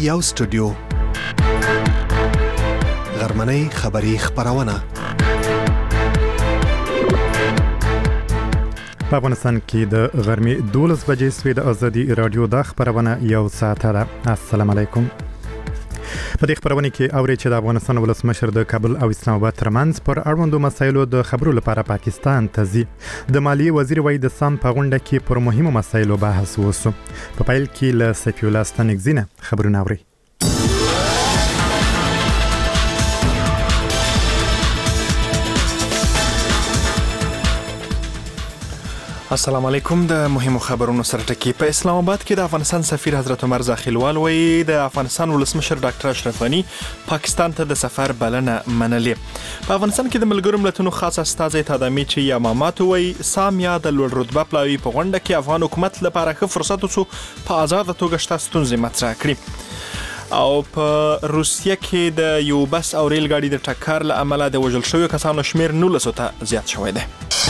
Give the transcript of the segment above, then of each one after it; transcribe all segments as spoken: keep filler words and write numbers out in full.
یو سټوډیو غرمنۍ خبری خبرونه په افغانستان کې د غرمې دولس بجې سوي د ازادي رادیو د خبرونه یو ساعت ده. السلام علیکم. په دې خبرونه کې اوري چې د افغانستان ولسمشر د کابل او اسلام آباد ترمنځ پر اړوندو مسایلو د خبرو لپاره پاکستان ته ځي. د مالیې وزیر وایي د سام په غونډه کې پر مهمو مسایلو بحث وشو. په پیل کې له سفی الله ستانکزي نه خبرونه اوري. السلام علیکم. د مهمو خبرونو سره ټکی. په اسلام آباد کې د افغانستان سفیر حضرت عمر زاخیلوال وایي د افغانستان ولسمشر ډاکټر اشرف غنی پاکستان ته د سفر بلنه منلې. په افغانستان کې د ملګرو ملتونو خاص استازی تادامي چې یا ماماتو وایي سام یا د لوړ رتبه پلاوی په غونډه کې افغان حکومت لپاره ښه فرصت وڅو په آزاد توګه شته ستونزې مطرح کړي. او په روسیه کې د یو بس او ریل ګاډي د ټکر له امله د وژل شویو کسانو شمیر نولس ته زیات شوی دی.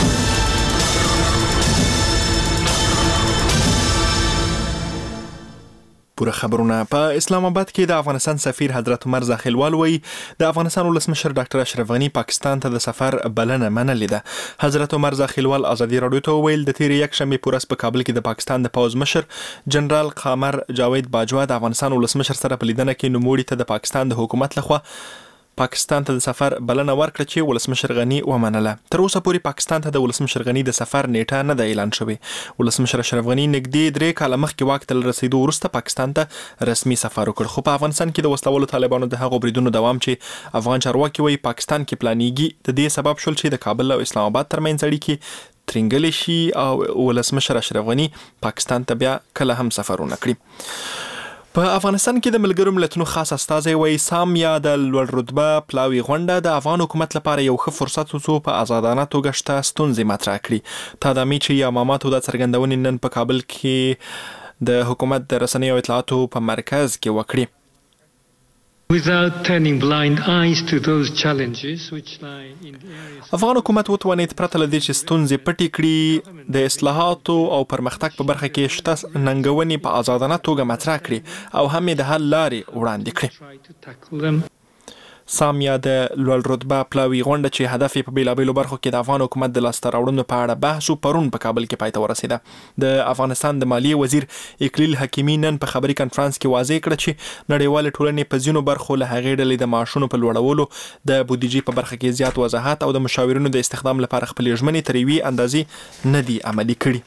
پوره خبرونه. په اسلام آباد کې د افغانستان سفیر حضرت عمر زاخیلوال وایي د افغانستان ولسمشر ډاکټر اشرف غنی پاکستان ته د سفر بلنه منلې ده. حضرت عمر زاخیلوال ازادي رادیو ته ویل د تیر یک شنبه پورس په کابل کې د پاکستان د پوز مشر جنرال قمر جاوید باجوا د افغانستان ولسمشر سره په لیدنه کې نوموړي ته د پاکستان د حکومت لخوا پاکستان ته د سفر بلنه ورکړه چې ولسمشر غنی ومنله. تر اوسه پورې پاکستان ته د ولسمشر غنی د سفر نیټه نه ده اعلان شوې. ولسمشر اشرف غنی نږدې درې کاله مخکې واک ته رسیدو وروسته پاکستان ته رسمي سفر وکړ. خو په افغانستان کې د وسلوالو طالبانو د هغو بریدونو دوام چې افغان چارواکي وایي پاکستان کې پلانېږي د دې سبب شول چې د کابل او اسلام آباد ترمنځ اړیکې ترنګلې شي او ولسمشر اشرف غنی پاکستان ته بیا کله هم سفرونه کړي. په افغانستان کې د ملګرو ملتونو خاص استازی وایي سام یا د لوړ رتبه پلاوی غونډه د افغان حکومت لپاره یو ښه فرصت وڅو په آزادانه توګه شته ستونزې مطرح کړي. تادامي چې یا ماماتو د څرګندونې نن په کابل کې د حکومت د رسنیو اطلاعاتو په مرکز کې وکړي. Without turning blind eyes to those challenges which lie in the areas افغان حکومت وتوانید پرته له دې چې ستونزې پټې کړي د اصلاحاتو او پرمختګ په برخه کې شته ننګونې په آزادانه توګه مطرح کړي او هم د حل لارې وړاندې کړي. سام یا د لوړ رتبه پلاوی غونډه چې هدف یې په بیلابیلو برخو کې د افغان حکومت د لاسته راوړنو په اړه بحث پرون په کابل کې پای ته ورسېده. د افغانستان د مالیې وزیر اکلیل حکیمي نن په خبري کنفرانس کې واضح کړ چې نړیوال ټولنې په ځینو برخو له هغې ډلې د معاشونو په لوړولو د بودیجې په برخه کې زیات وضاحت او د مشاورینو د استخدام لپاره خپلې ژمنې تر یوې اندازې نه دي عملي کړي.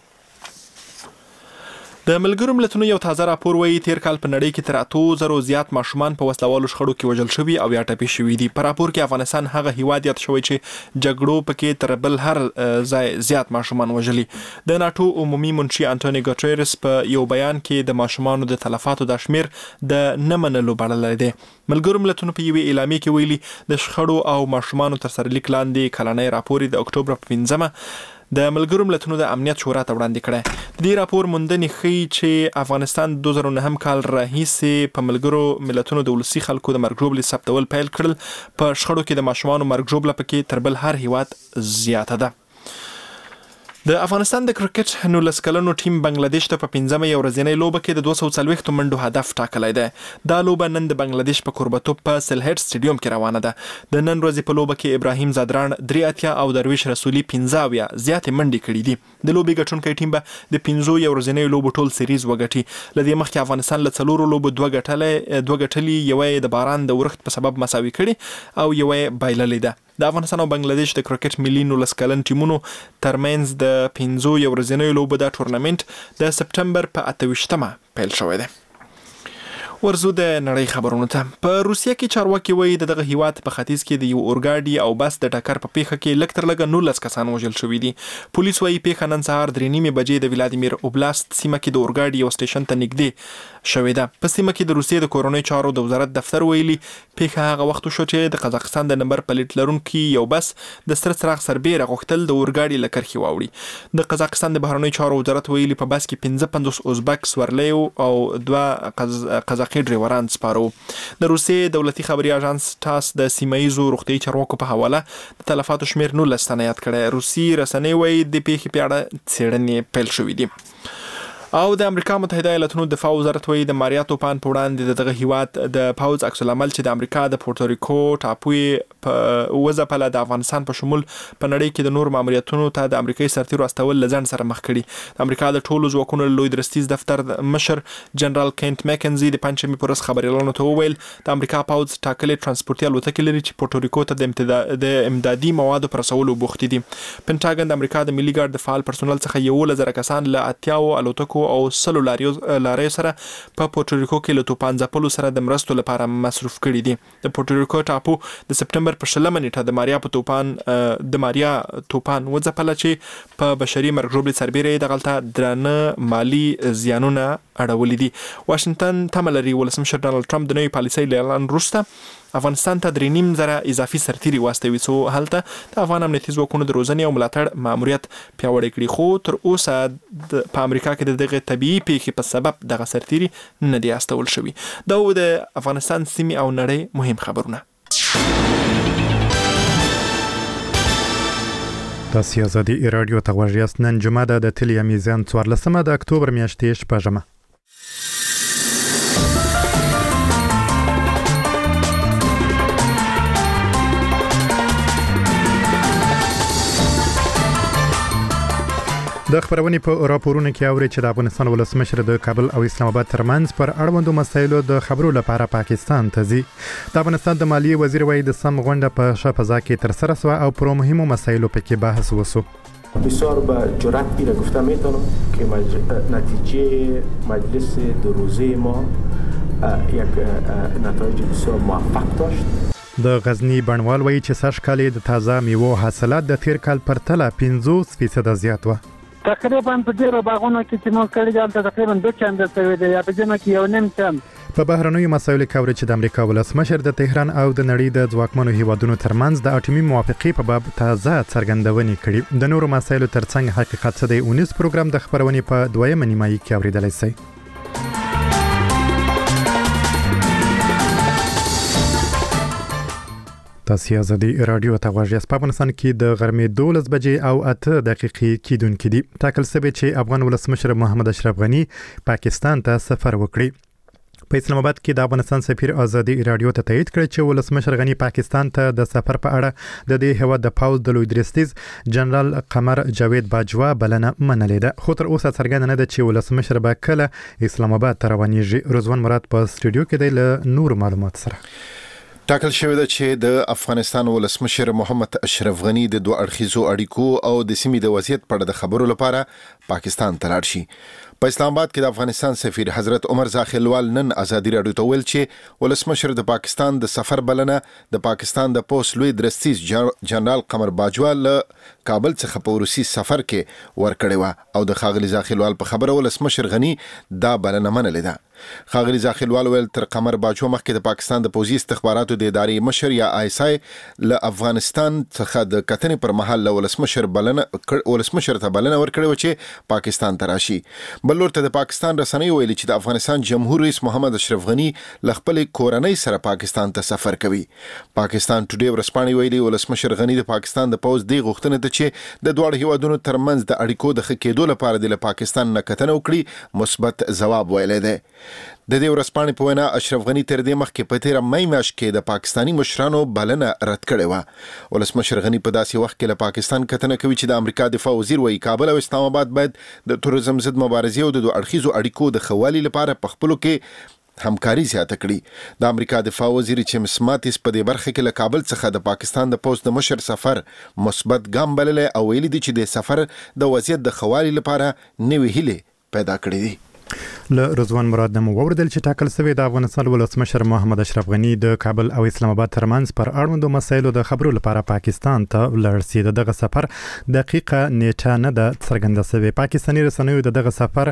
د ملګرو ملتونو یو تازه راپور وایي تیر کال په نړۍ کې تر اتو زرو زیات ماشومان په وسلوالو شخړو کې وژل شوي او یا ټپي شوي دي. په راپور کې افغانستان هغه هیواد یاد شوی چې جګړو پکې تر بل هر ځای زیات ماشومان وژلي. د ناټو عمومي منشي انټونی ګوټریرس په یو بیان کې د ماشومانو د تلفاتو د شمیر د نه منلو بللی دی. ملګرو ملتونو په یوې اعلامیه کې ویلي د شخړو او ماشومانو تر سرلیک لاندې کلنی راپور د اکتوبر په پنځمه د ملګرو ملتونو د امنیت شورا ته وړاندې کړی. دې راپور موندنې ښیي چې افغانستان دوه زره نهم کال راهیسې په ملګرو ملتونو د ولسي خلکو د مرګ ژوبلې ثبتول پیل کړل. په شخړو کې د ماشومانو مرګ ژوبله پکې تر بل هر هیواد زیاته ده. د افغانستان د کرکټ نولس کلنو ټیم بنگلاديش ته په پنځمه یو ورځنۍ لوبه کې د دوه سوه څلوېښت منډو هدف ټاکلی دی. دا لوبه نن د بنگلاديش په کوربتوب په سلهټ سټیډیوم کې روانه ده. د نن ورځې په لوبه کې ابراهیم زادران درې اتیا او درویش رسولي پنځه اویا زیاتې منډې کړي دي. د لوبې ګټونکی ټیم به د پنځو یو ورځنیو لوبو ټول سیریز وګټي. له دې مخکې افغانستان له څلورو لوبو دوه ګټلې دوه ګټلي یوه یې د باران د ورښت په سبب مساوي کړي او یوه یې بایللې ده. د افغانستان او بنگلاديش د کرکټ ملي نولس کلن ټیمونو ترمنځ د پنځو یو ورځنیو لوبو د ټورنمنت د سپټمبر په اته ویشتمه پیل شوی دی. ورزو د نړۍ خبرونو ته. په روسیه کې چارواکي وایي د دغه هیواد په ختیځ کې د یو اورګاډي او بس د ټکر په پیښه کې لږ تر لږه نولس کسان وژل شوي دي. پولیس وایي پیښه نن سهار درې نیمې بجې د ولادیمیر اوبلاست سیمه کې د اورګاډي یو سټیشن ته نږدې شوې ده. په سیمه کې د روسیې د کورنۍ چارو د وزارت دفتر ویلي پیښه هغه وخت شو چې د قزاقستان د نمبر پلیټ لرونکي یو بس د سره څراغ سربیره غوښتل د اورګاډي له کرښې واوړي. د قزاقستان د بهرنیو چارو وزارت ویلي په بس کې پنځه پنځوس ازبک سورلیو او دوه قزاقي ډریوران سپارو. د روسیې دولتي خبري اژانس تاس د سیمایي روغتي چارواکو په حواله د تلفاتو شمیر نولس تنه یاد کړی. روسي رسنۍ وایي د پیښې په اړه څېړنې پیل شوې دي. او د امریکا متحده ایالاتونو دفاع وزارت وایي د ماریا طوفان په وړاندې دغه هیواد د پوز عکس العمل چې د امریکا د پورتوریکو ټاپوی په وځپله د افغانستان په شمول په نړۍ کې د نور ماموریتونو ته د امریکایي سرتیرو استول لزن سره مخ کړي. د امریکا د ټولو ځواکونو لوی درستیز دفتر مشر جنرال کینټ مکنزي د پنځمې پورس خبريالانو ته وویل د امریکا پوز ټاکلې ترانسپورتي الوتکې لري چې پورتوریکو ته د د امدادي موادو پر رسولو بوخت دي. پنټاګن د امریکا د ملي ګارد د فعال پرسونل څخه یو لزر کسان له اتیاو الوتکو او سلو لاریو سره په پورتوریکو کې له توپان ځپلو سره د مرستو لپاره مصروف کړي دي. د پورتوریکو ټاپو د سپټمبر په شلمه نیټه د ماریا په توپان د ماریا توپان وځپله چې په بشري مرګ ژوبلې سربېره دغلته درانه مالی زیانونه اړولي دي. واشنگټن تمه لري ولسمشر ډانلډ ټرمپ د نوې پالیسۍ له اعلان وروسته افغانستان ته درې نیم زره اضافي سرتیري واستوي څو هلته د افغان امنیتي ځواکونو د روزنې او ملاتړ ماموریت پیاوړی کړي. خو تر اوسه په امریکا کې د دغه طبيعي پیښې په سبب دغه سرتیري نه دي استول شوي. دا و د افغانستان سیمې او نړۍ مهم خبرونه. تاسو ازادي رادیو ته غوږ یاست. نن جمعه ده د تلیا میزان څوارلسمه د اکتوبر میاشتې شپږمه. د خبرونې په راپورونو کې اوري چې د افغانستان ولسمشر د کابل او اسلام آباد ترمنځ پر اړوندو مسایلو د خبرو لپاره پاکستان ته ځي. د افغانستان د مالیې وزیر وایي د سم غونډه په ښه فضا کې ترسره شوه او پر مهمو مسایلو پکې بحث وشو. بسیار با جرأت اینه گفته میتونم که مج... نتیجه مجلس دو روزه ما یک نتایج بسیار موفق داشت. د غزنی بڼوال وایي چې سږ کال د تازه میوو حاصلات د تیر کال پرتله پنځوس فیصده زیات و. تقریبا په ډیرو باغونو کې چې موږ کړي دي تقریبا دوه چنده شوی دی یا په جمع کې یو نیم چند. په بهرنیو مسایلو کې اوري چې د امریکا ولسمشر د تهران او د نړۍ د ځواکمنو هیوادونو ترمنځ د اټومي موافقې په باب تازه څرګندونې کړي. د نورو مسایلو ترڅنګ حقیقت څه دی اونیز پروګرام د خبرونې په دویمه نیمایي کې اوریدلای شئ. تاسو ازادي رادیو ته غوږ یاست. په افغانستان کې د غرمې دولس بجې او اته دقیقې کېدونکې دي. ټاکل شوی چې افغان ولسمشر محمد اشرف غني پاکستان ته سفر وکړي. په اسلام آباد کې د افغانستان سفیر ازادي رادیو ته تایید کړ چې ولسمشر غني پاکستان ته د سفر په اړه د دې هیواد د پاوز د لوی درستیز جنرال قمر جاوید باجوا بلنه منلې ده. خو تر اوسه څرګنده نه ده چې ولسمشر به کله اسلام آباد ته روانېږي. رضوان مراد په سټوډیو کې دی له نور معلومات سره. ټاکل شوی ده چې د افغانستان ولسمشر محمد اشرف غني د دوه اړخیزو اړیکو او د سیمې د وضعیت په اړه د خبرو لپاره پاکستان ته لاړ شي. په اسلام آباد کې د افغانستان سفیر حضرت عمر زاخیلوال نن ازادي رادیو ته ویل چې ولسمشر د پاکستان د سفر بلنه د پاکستان د پوسټ لوی درستیز جنرال قمر باجوا له کابل څخه په روسي سفر کې ورکړی و او د خاغلی زاخیلوال په خبره ولسمشر غني دا بلنه منلې ده. خاغلی زاخیلوال ویل تر قمر باجوا مخکې د پاکستان د پوځي استخباراتو د ادارې مشر یا آی اس آی له افغانستان څخه د کتنې پر مهال له ولسمشر بلنه ولسمشر ته بلنه ورکړی و چې پاکستان ته راشي. بلور ته د پاکستان رسنۍ ویلي چې د افغانستان جمهور رئیس محمد اشرف غني له خپل کورنۍ سره پاکستان ته سفر کوي. پاکستان ټوډے ورسپانې ویلي ولسمشر غني د پاکستان د پوز دی غوښتنه ته چې د دوه هیوادونو ترمنځ د اړیکو د ښه کېدو لپاره د پاکستان نه کتنه وکړي مثبت ځواب ویلی دی. د دې ورسپانې په وینا اشرف غني تر دې مخکې په تیر مې میاشت کې د پاکستانی مشرانو بلنه رد کړې و. ولسمشر غني په داسې وخت کې له پاکستان کتنه کوي چې د امریکا دفاع وزیر وایي کابل او اسلام آباد باید د تروریزم ضد مبارزې او د دوه اړخیزو اړیکو د خوالي لپاره په خپلو کې همکاري زیاته کړي. د امریکا دفاع وزیر جیمز ماتیس په دې برخه کې له کابل څخه د پاکستان د پوسټ د مشر سفر مثبت ګام بللی او ویلي دي چې د سفر د وضعیت د خوالي لپاره نوې هیلې پیدا کړې دي. له رضوان مراد نمو وردل چې ټاکل شوی د افغانستان ولسمشر محمد اشرف غني د کابل او اسلام آباد ترمنځ پر اړوندو مسایلو د خبرو لپاره پاکستان ته لاړ شي. دغه سفر دقیقه نیټه نه ده څرګنده شوې. پاکستاني رسنیو دغه سفر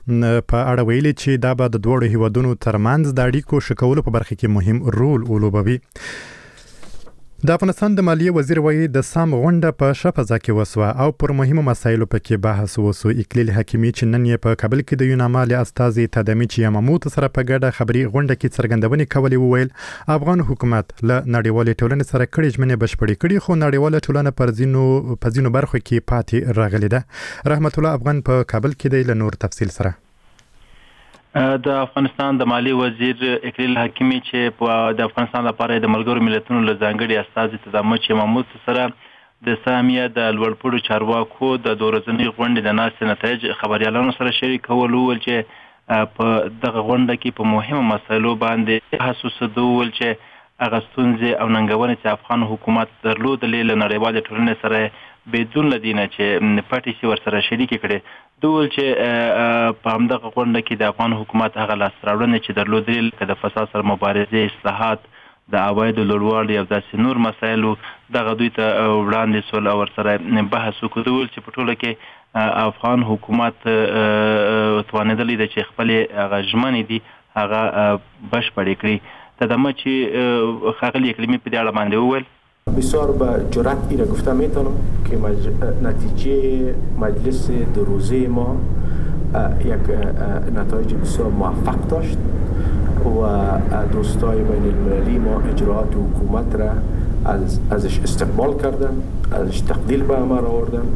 په اړه ویلي چې دا به د دوه هیوادونو ترمنځ د اړیکو ښه کولو په برخه کې مهم رول ولوبوي. د افغانستان د مالیې وزیر وایي د سام غونډه په ښه فضا کې وسوه او پر مهمو مسایلو پکې بحث وسو. اقلیل حکیمي چې نن یې په کابل کې د یوناما له استازي تدامي چې یماموت سره په ګډه خبري غونډه کې څرګندونې کولې وویل افغان حکومت له نړیوالې ټولنې سره کړي ژمنې بشپړې کړي خو نړیواله ټولنه پر ځینو په ځینو برخو کې پاتې راغلې ده. رحمت الله افغان په کابل کې دی له نور تفصیل سره. د افغانستان د مالی وزیر اقلیل حکیمي چې په د افغانستان لپاره د ملګرو ملتونو له ځانګړي استازي تدامي یماموت سره د سامیه د لوړپوړو چارواکو د دورځنی غونډې د ناستې نتایج خبريالانو سره شریکول ول چې په دغه غونډه کې په مهمو مسایلو باندې حساس ول چې هغه ستونزې او ننګونې چې افغان حکومت درلودلې له نړیوالې ټولنې سره بدون لدینه چې پټي سي ور سره شریک کړي دوی چې په همدغه غونډه کې د افغان حکومت هغه لاسراوړنې چې درلودل لکه د فساد سره مبارزه اصلاحات د عوایدو لوړوالی او داسې نور مسایلو دغه دوی ته وړاندې سول او ور سره بحث وکړل چې په ټوله کې افغان حکومت توانیدلی د چې خپل هغه ژمنې دي هغه بشپړې کړي. تدامه چې خاغلی اقلیمی په دې اړه باندې وویل بسیار با جرأت ایره گفته میتونم که مج... نتیجه مجلس دو روزه ما یک نتایج بسیار موفق داشت و دوستای بین المللی ما اجراءات حکومت را از ازش استقبال کردن، ازش تقدیر به عمل آوردن.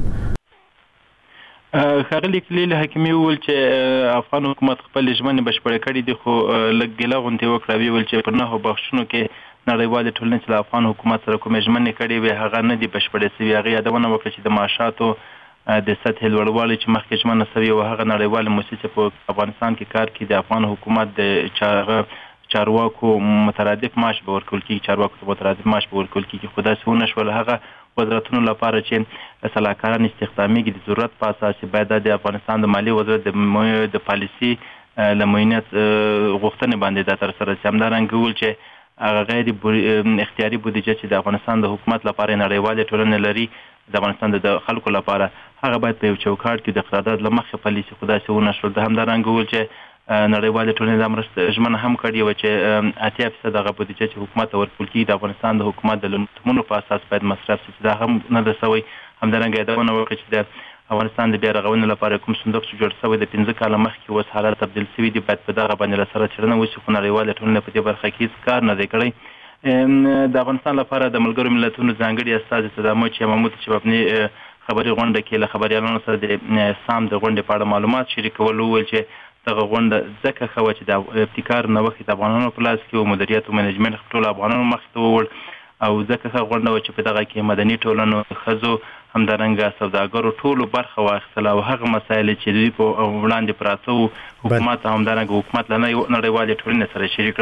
خاغلی اقلیل حکیمي وویل چې افغان حکومت خپل ژمنې بشپړې کړې دي خو لږ ګیله غونډې وکړه. ویل چې په نهو بخښونو کې نړیوالې ټولنې چې افغان حکومت سره کومې ژمنې کړې وي هغه نه دي بشپړې شوي. هغه یادونه وکړه چې د معاشاتو د سطح لوړوالي چې مخکې ژمنه شوې وه هغه نړیوالې موسسې په افغانستان کې کار کوي د افغان حکومت د چارواکو مترادف معاش به ورکول کېږي چارواکو ته مترادف معاش به ورکول کېږي خو داسې ونه شول. هغه وزارتونو لپاره چې سلاکاران استخدامیږي د ضرورت په اساس باید د افغانستان د مالی وزارت د پالیسي له معاینت غوښتنې باندې دا تر سره شي. همدارنګه ویل چې هغه غیر اختیاري بودیجه چې د افغانستان د حکومت لپاره نړیوالې ټولنې لري د افغانستان د خلکو لپاره هغه باید په یو چوکاټ کې د قرارداد له مخې پلي شي خو داسې ونه شول. همدارنګه ویل چې نړیوالې ټولنې د مرستې ژمنه هم کړې وه چې اتیا فیصد هغه بودیجه چې حکومت ته ورکول کېږي د افغانستان د حکومت د لومړیتوبونو په اساس باید مصرف شي چې دا هم نه ده سوی. همدارنګه یادونه وکړه چې د افغانستان د بیا رغونې لپاره کوم صندوق چې جوړ شوی د پنځه کاله مخکې اوس حالات تبدیل شوي دي باید په دغه باندې له سره څېړنه وشي خو نړیوالې ټولنې په دې برخه کې هېڅ کار نه دی کړی. د افغانستان لپاره د ملګرو ملتونو ځانګړي استازي تدامي یماموت چې په مبني خبري غونډه کې له خبريالانو سره د سام د غونډې په اړه معلومات شریکول وویل چې دغه غونډه ځکه ښه وه چې د ابتکار نوښت د افغانانو په لاس کې و مدیریت او منیجمنټ ټولو افغانانو مخې ته ووړ او ځکه ښه غونډه وه چې په دغه کې مدني ټولنو ښځو همدارنګه سوداګرو ټولو برخه واخیستله او هغه مسایل چې دوی په وړاندې پراته وو حکومت همدارنګه حکومت له نړیوالې ټولنې سره شریک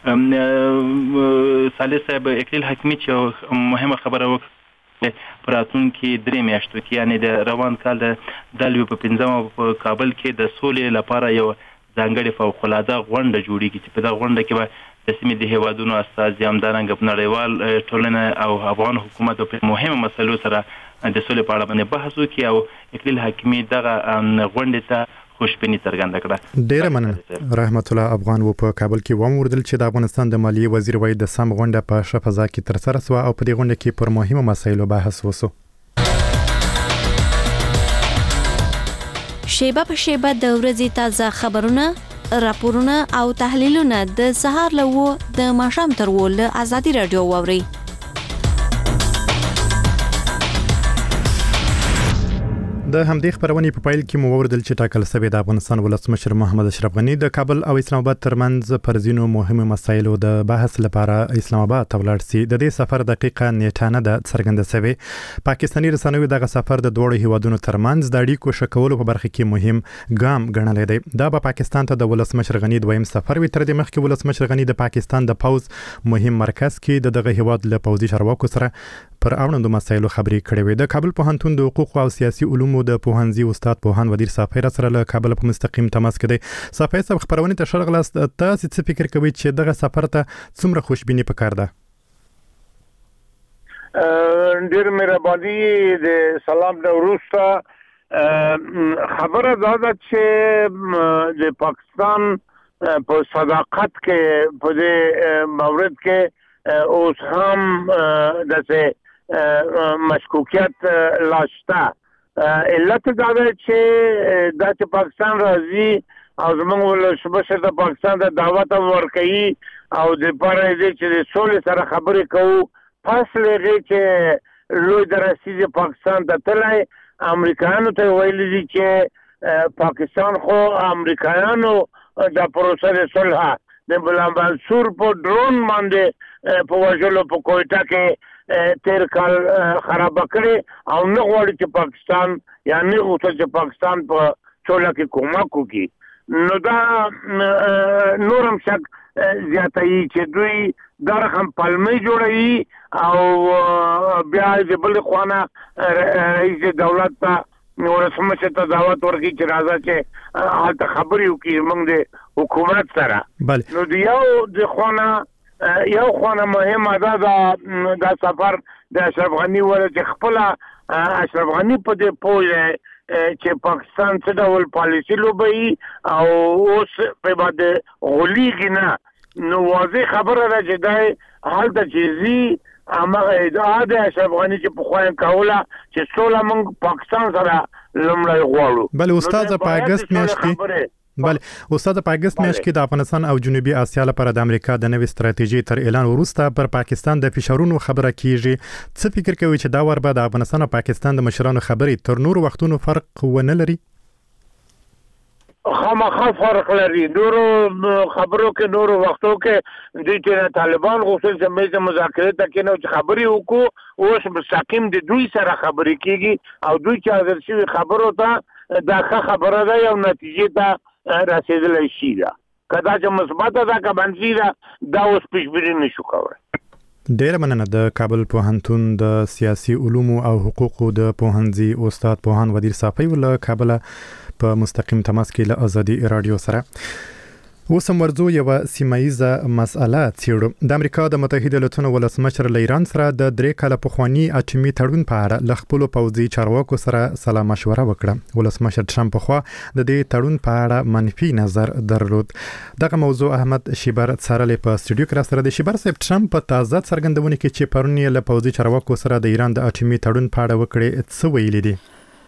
کړل. صالح صاحب اقلیل حکیمي چې مهمه خبره وکړه په راتلونکي درې میاشتو کې یعنې د روان کال د دلوي په پنځمه په کابل کې د سولې لپاره یو ځانګړې فوق‌العاده غونډه جوړیږي چې په دغه غونډه کې به د سیمې د هیوادونو استازي همدارنګه په نړیوال ټولنه او افغان حکومت په مهمو مسایلو سره د سولې په اړه باندې بحث وکړي او اقلیل حکیمي دغه غونډې ته خوشبیني څرګنده کړه. ډیره مننه. رحمت الله افغان و په کابل کې وموردل چې د افغانستان د مالیې وزیر وایي د سم غونډه په ښه فضا کې ترسره شوه او په دې غونډه کې پر مهمو مسایلو بحث وشو. شیبه په شیبه د ورځې تازه خبرونه راپورونه او تحلیلونه د سهار له و د ماښام تر و له ازادي رادیو واوري. د همدې خبرونې په پایل کې مو وردل چې ټاکل شوی د افغانستان ولسمشر محمد اشرف غنی د کابل او اسلام آباد ترمنځ پر ځینو مهمو مسایلو د بحث لپاره اسلام آباد ته ولاړ شي. د دې سفر دقیقه نیټه نه ده څرګنده شوې. پاکستاني رسنیو دغه سفر د دوړو هیوادونو ترمنځ د اړیکو ښه کولو په برخه کې مهم ګام ګڼلی دی. دا به پاکستان ته د ولسمشر غنی دویم سفر وي. تر دې مخکې ولسمشر غنی د پاکستان د پوز مهم مرکز کې د دغه هیواد له پوځي چارواکو سره پر اړوندو مسایلو خبرې کړې وې. د کابل پوهنتون د حقوق او سیاسي علومو د پوهنځي استاد پوهان ودیر صافی سره له کابل په مستقیم تماس کې دی. صافی صاحب خبرونه ته شرغلاست تاسو څه فکر کوئ چې دغه سفر ته څومره خوشبیني پکار ده؟ ډیر مهرباني د سلام د وروسته خبره دا ده چې د پاکستان په صداقت کې په دې مورد کې اوس هم داسې مشکوکیت لاشته. علت دا ده چې دا چې پاکستان راځي او زموږ ولسمشر د پاکستان د دعوت ورکوي او د پاره دې چې د سولې سره خبرې کوو پس لږه چې لوی درسیز پاکستان ته تلای امریکایانو ته ویلي دي چې پاکستان خو امریکایانو د پروسه د صلح د بلا منصور په ډرون باندې په وژلو په کوټه کې تیر کال خراب کړي او نه غواړي چې پاکستان یا نه غواړي چې پاکستان په چولا کې کومک وکړي. نو دا نورم شک زیاتوي چې دوی دا رقم پلمې جوړوي او بیا د بل خوانه رئیس دولت ته ولسمشر ته دعوت ورکړي چې راځه چې هلته خبرې وکړي موږ د حکومت سره. نو د یو د خوانه یو خوانه مهمه ده دا سفر د اشرف غني ول چې خپل اشرف غني په دې پوهه چې پاکستان څه ډول پالیسي لوبي او اوس په باندې غولېږي نه. نو واضح خبره ده چې دا حالت چیزي امر ادعا ده اشرف غني چې په خوان کوله چې سوله موږ پاکستان سره لمړی غواړو. بل استاد په اگست میاشت کې بله استاد په اگست میاشت کې د افغانستان او جنوبي اسیا لپاره د امریکا د نوې ستراتیژي تر اعلان وروسته پر پاکستان د فشارونو خبره کیږي. څه فکر کوي چې دا ور به د افغانستان او پاکستان د مشرانو خبرې تر نورو وختونو فرق ونه لري؟ خامخا فرق لري. نورو خبرو کې نورو وختو کې د ټول طالبان غوښتل چې مېز مذاکرات کې نو خبرې وکړو اوس مستقیم د دوی سره خبرې کیږي او دوی چې حاضر شي خبرو ته دا خبره ده یو نتیجه ته رسیدلای شي. دا کدا چې مثبت ده که منفي ده دا اوس پیشبیني نشو کولای. ډیره مننه. د کابل پوهنتون د سیاسي علومو او حقوقو د پوهنځي استاد پوهان ودیر صافی ول کابل په مستقیم تماس کې له ازادي رادیو سره. اوس هم ورځو یو سیمایزه مسأله څیړو. د امریکا د متحده ایالاتونو ولسمشر له ایران سره د درې کاله پخوانی اټومي تړون په اړه له خپلو پوځي چارواکو سره سلا مشوره وکړه. ولسمشر ټرمپ په خوا د دې تړون په اړه منفي نظر درلود. دغه موضوع احمد شیبر څارلې په استودیو کې را سره د شیبر صاحب ټرمپ په تازه څرګندونه کې چې پرون یې له پوځي چارواکو سره د ایران د اټومي تړون په اړه وکړي څه ویلي دي؟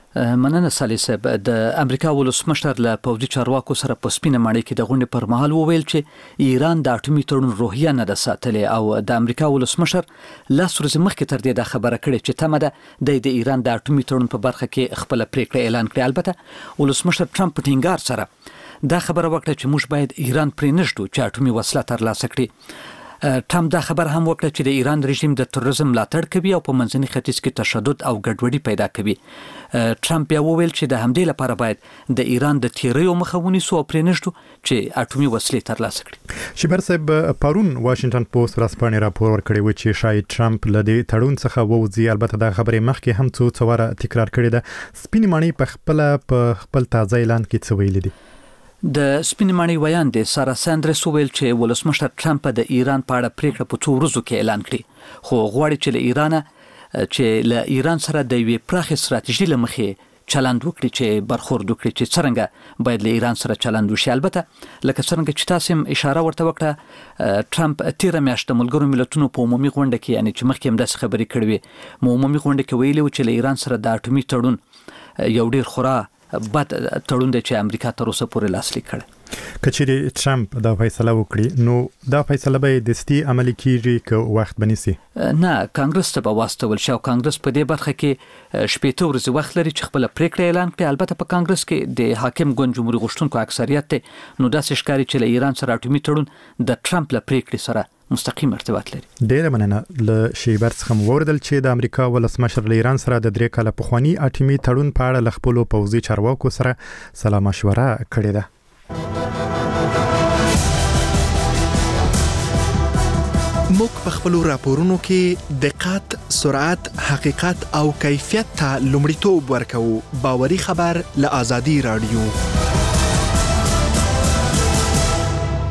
مننه صالح صاحب. د امریکا ولسمشر له پوځي چارواکو سره په سپینه ماڼۍ کې د غونډې پر مهال وویل چې ایران د اټومي تړون روحیه نه ده ساتلې او د امریکا ولسمشر لاس ورځې مخکې تر دې د خبره کړې چې تمه ده د ایران د اټومي تړون په برخه کې خپل پریکړه اعلان کړي. البته ولسمشر ټرمپ په ټینګار سره دا خبره وکړه چې موږ باید ایران پرې نږدو چې اټومي وسله ترلاسه کړي. ټرمپ دا خبر هم وکړه چې د ایران رژیم د تروریزم ملاتړ کوي او په منځني ختیځ کې تشدد او ګډوډي پیدا کوي. ټرمپ بیا وویل چې د همدې لپاره باید د ایران د تیریو مخه ونیسو او پرې نږدو چې اټومي وسلې ترلاسه کړي. شیبر صاحب پرون واشنگټن پوسټ ورځپاڼې راپور ورکړی و چې شاید ټرمپ له دې تړون څخه ووځي. البته دا خبرې مخکې هم څو څو واره تکرار کړې ده. سپینې ماڼۍ په خپل په خپل تازه اعلان کې څه ویلي دي؟ د سپینې ماڼۍ ویان دی سارا ساندرس وویل چې ولسمشر ټرمپ د ایران په اړه پریکړه په څو ورځو کې اعلان کړي خو غواړي چې له ایران چې له ایران سره د یوې پراخې ستراتیژي له مخې چلند وکړي چې برخورد وکړي چې څنګه باید له ایران سره چلند وشي. البته لکه څنګه چې تاسو هم اشاره ورته وکړه ټرمپ تیر میاشت د ملګرو ملتونو په عمومي غونډه کې یعنی چې مخکې هم داسې خبرې کړې وي مو عمومي غونډه کې ویلي و چې له ایران سره د اټومي تړون یو ډیر خورا بد تړون دی چې امریکا تر اوسه پورې لاسلیک کړي. کچېرې ټرمپ دا فیصله وکړي نو دا فیصله به دستي عملي کیږي که وخت بنیسي؟ نه کانګرس ته به واستول شي او کانګرس په دې برخه کې شپږ ورځې وخت لري چې خپل پریکړه اعلان کړي. البته په کانګرس کې د حاکم ګوند جمهوریت غوښتونکو اکثریت ته نو داسې ښکاري چې له ایران سره اټومي تړون د ټرمپ له پریکړې سره مستقیم ارتباط لري. ډیره مننه. له شیبر څخه وردل چې د امریکا ولسمشر له ایران سره د درې کاله پخوانی اټومي تړون په اړه له خپلو پوځي چارواکو سره سلا مشوره کړې ده. موږ په خپلو راپورونو کې دقت، سرعت، حقیقت او کیفیت ته لومړیتوب ورکوو. باوري خبر له ازادي رادیو.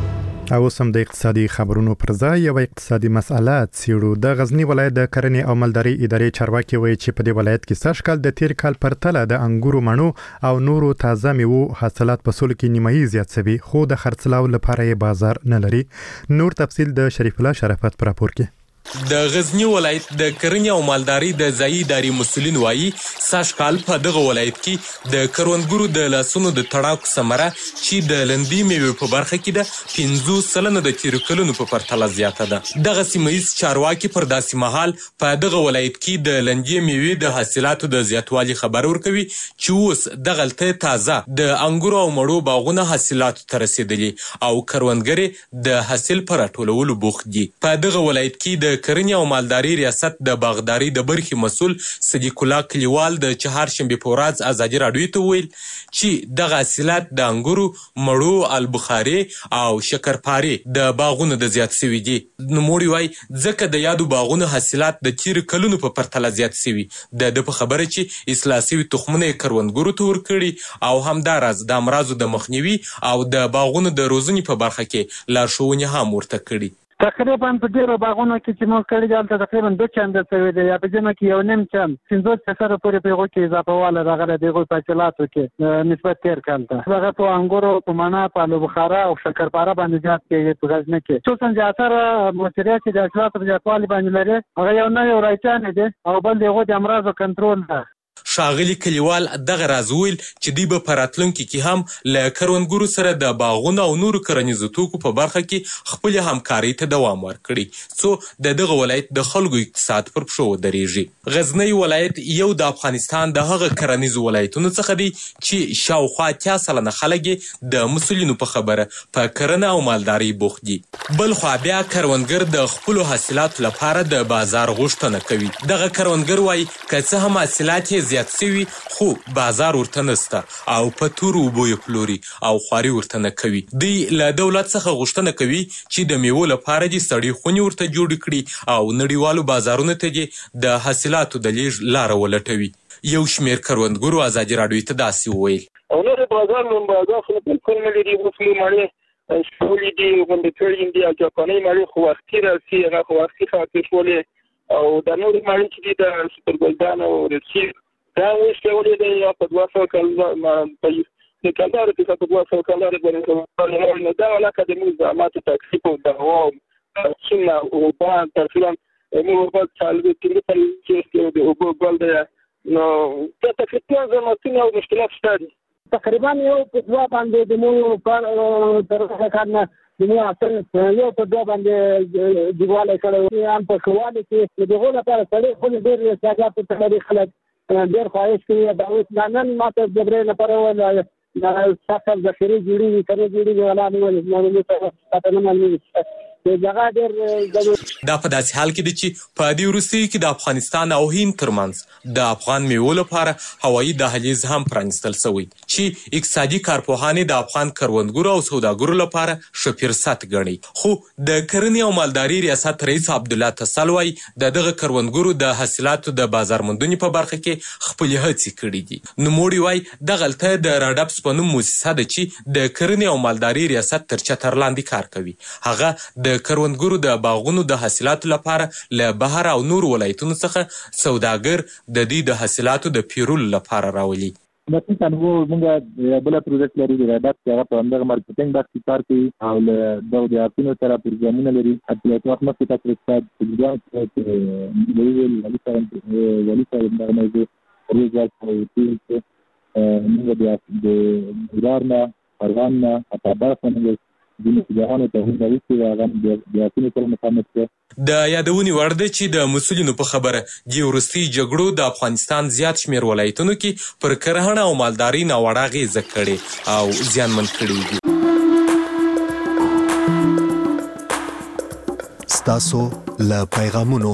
او سم د اقتصادي خبرونو پر ځای یو اقتصادي مسله څیړو. د غزنی ولایت د کرنې او مالداري ادارې چارواکي وایي چې په دې ولایت کې سږ کال د تیر کال پرتله د انګورو مڼو او نورو تازه میوو حاصلات په سلو کې نیمایي زیات شوي، خو د خرڅلاو لپاره یې بازار نه لري. نور تفصیل د شریف الله شرافت پر راپور کې. د غزنی ولایت د کرنې او مالداري د ځایي ادارې مسؤلین وایي سږ کال په دغه ولایت کې د کروندګرو د لاسونو د تړاو ثمره چې د لندي میوې په برخه کې ده پنځوس سلنه د تیرو کلونو په پرتله زیاته ده. دغه سیمهیز چارواکي پر داسې مهال په دغه ولایت کې د لندي میوې د حاصلاتو د زیاتوالي خبر ورکوي چې اوس دغلته تازه د انګورو او مڼو باغونه حاصلاتو ته رسیدلي او کروندګر د حاصل پر راټولولو بوخت دي. په دغه ولایت کې د کرنې او مالداري ریاست د باغداري د برخې مسؤل صدیق الله کلیوال د چهارشنبې په ورځ ازادي راډیو ته وویل چې دغه حاصلات د انګورو، مڼو، البخاري او شکرپارې د باغونو د زیات شوي دي. نوموړي وایي ځکه د یادو باغونو حاصلات د تیرو کلونو په پرتله زیات شوي. د ده په خبره چې اصلاح شوي تخمونه یې کروندګرو ته ورکړي او همداراز د امراضو د مخنیوي او د باغونو د روزنې په برخه کې لارښوونې هم ورته کړي. تقریبا په ډیرو باغونو کې چې موږ کړي دلته تقریبا دوه چنده شوي دي، یا په جمع کې یو نیم چند پنځوس کسره پورې په هغو کې اضافه واله راغلی د هغوی په حاصلاتو کې نسبت تېر کال ته. هغه په انګورو، په مڼه، په الوبخاره او شکرپاره باندې زیات کېږي په غزني کې. خصوصا زیاتره مؤثریت چې د حاصلاتو په زیاتوالي باندې لري هغه یو نوی ورایتیانې دي او بل د هغو د امراضو کنټرول ده. ښاغلي کلیوال دغه راز ویل چې دوی به په راتلونکي کې هم له کروندګرو سره د باغونو او نورو کرنیزو توکو په برخه کې خپلې همکارۍ ته دوام ورکړي څو د دغه ولایت د خلکو اقتصاد پر پښو ودرېږي. غزنی ولایت یو د افغانستان د هغه کرنیزو ولایتونو څخه دی چې شاوخوا اتیا سلنه خلک د مسؤلینو په خبره په کرنه او مالداري بوخت دي. بل خوا بیا کروندګر د خپلو حاصلاتو لپاره د بازار غوښتنه کوي. دغه کروندګر وایي که څه هم حاصلات یې زیات شوي خو بازار ورته نسته او په تورو اوبو یې پلوري او خواري ورته نه کوي. دوی له دولت څخه غوښتنه کوي چې د میوو لپاره دې سړې خونې ورته جوړې کړي او نړیوالو بازارونو ته دې د حاصلاتو د لیږد لاره ولټوي. یو شمېر کروندګرو ازادي راډیو ته داسې وویل. او نور بازار نو بازار خو بالکل نه لري. اوس مو مړې شولې دي غونډې کړي دي او جاپاني مړې خو وختي راسي هغه خو وختي خاطر شولې او د نور مړې چې دي د سپرګلدان او رسي دا اوس کولې دی یا په دوه سوه کال د کلدارو کې په دوه سوه کلدارو باندې نو دا علاقه د موږ زعاماتو تکلیف او دوا څومره اوبه تقریبا موږ په څلوېښت پنځه څلوېښت کې د اوبو ګل دی نو دا تقریبا زموږ او مشکلات شته دي. تقریبا یو په دوه باندې د موږ تر هغه کار نه د موږ اصل یو په دوه باندې دیواله کړی هم په ښوالي کې د هغو لپاره سړی خو ډېر احتیاجات ته لري خلک ډېر خواهش کوي دا اوس نن ماته د برې لپاره وویل سخت ذخیرې جوړېږي کنې جوړېږي ولا نه ویل معلومې ته پته نه معلومېږي. دا په داسې حال کې دی چې په دې وروستیو کې د افغانستان او هند ترمنځ د افغان میوو لپاره هوایي دهلیز هم پرانیستل شوی چې اقتصادي کارپوهانې د افغان کروندګرو او سوداګرو لپاره ښه فرصت ګڼي. خو د کرنې او مالداري ریاست رئیس عبدالله تسل وایي د دغه کروندګرو د حاصلاتو د بازار موندنې په برخه کې خپلې هڅې کړي دي. نوموړي وایي دغلته د راډپس په نوم موسسه ده چې د کرنې او مالداري ریاست تر چتر لاندې کار کوي. هغه د کروندګرو د باغونو د حاصلاتو لپاره له بهر او نور ولایتونو څخه سوداګر د دې د حاصلاتو د پیرولو لپاره راولي. مثلا څنګه موږ بل پروژه لري د راډات چې هغه په همدغه مارکیټینګ برخه کې کار کوي او له دغه اپینو سره پروګرامونه لري. اټلیټ وخت مخکې تاسو اقتصاد پروګرام چې د ویل ولې سره ولې سره د موضوع ریزالت او چې موږ د ایران افغان اتابار څنګه د جهانو ته هم راوستي هغه د اپینو سره مخامخ شو. د یادونې وړ ده چې د مسؤلینو په خبره د وروستي جګړو د افغانستان زیات شمېر ولایتونو کې پر کرهڼه او مالداري ناوړه اغېزه کړې او زیانمن کړي دي. ستاسو له پیغامونو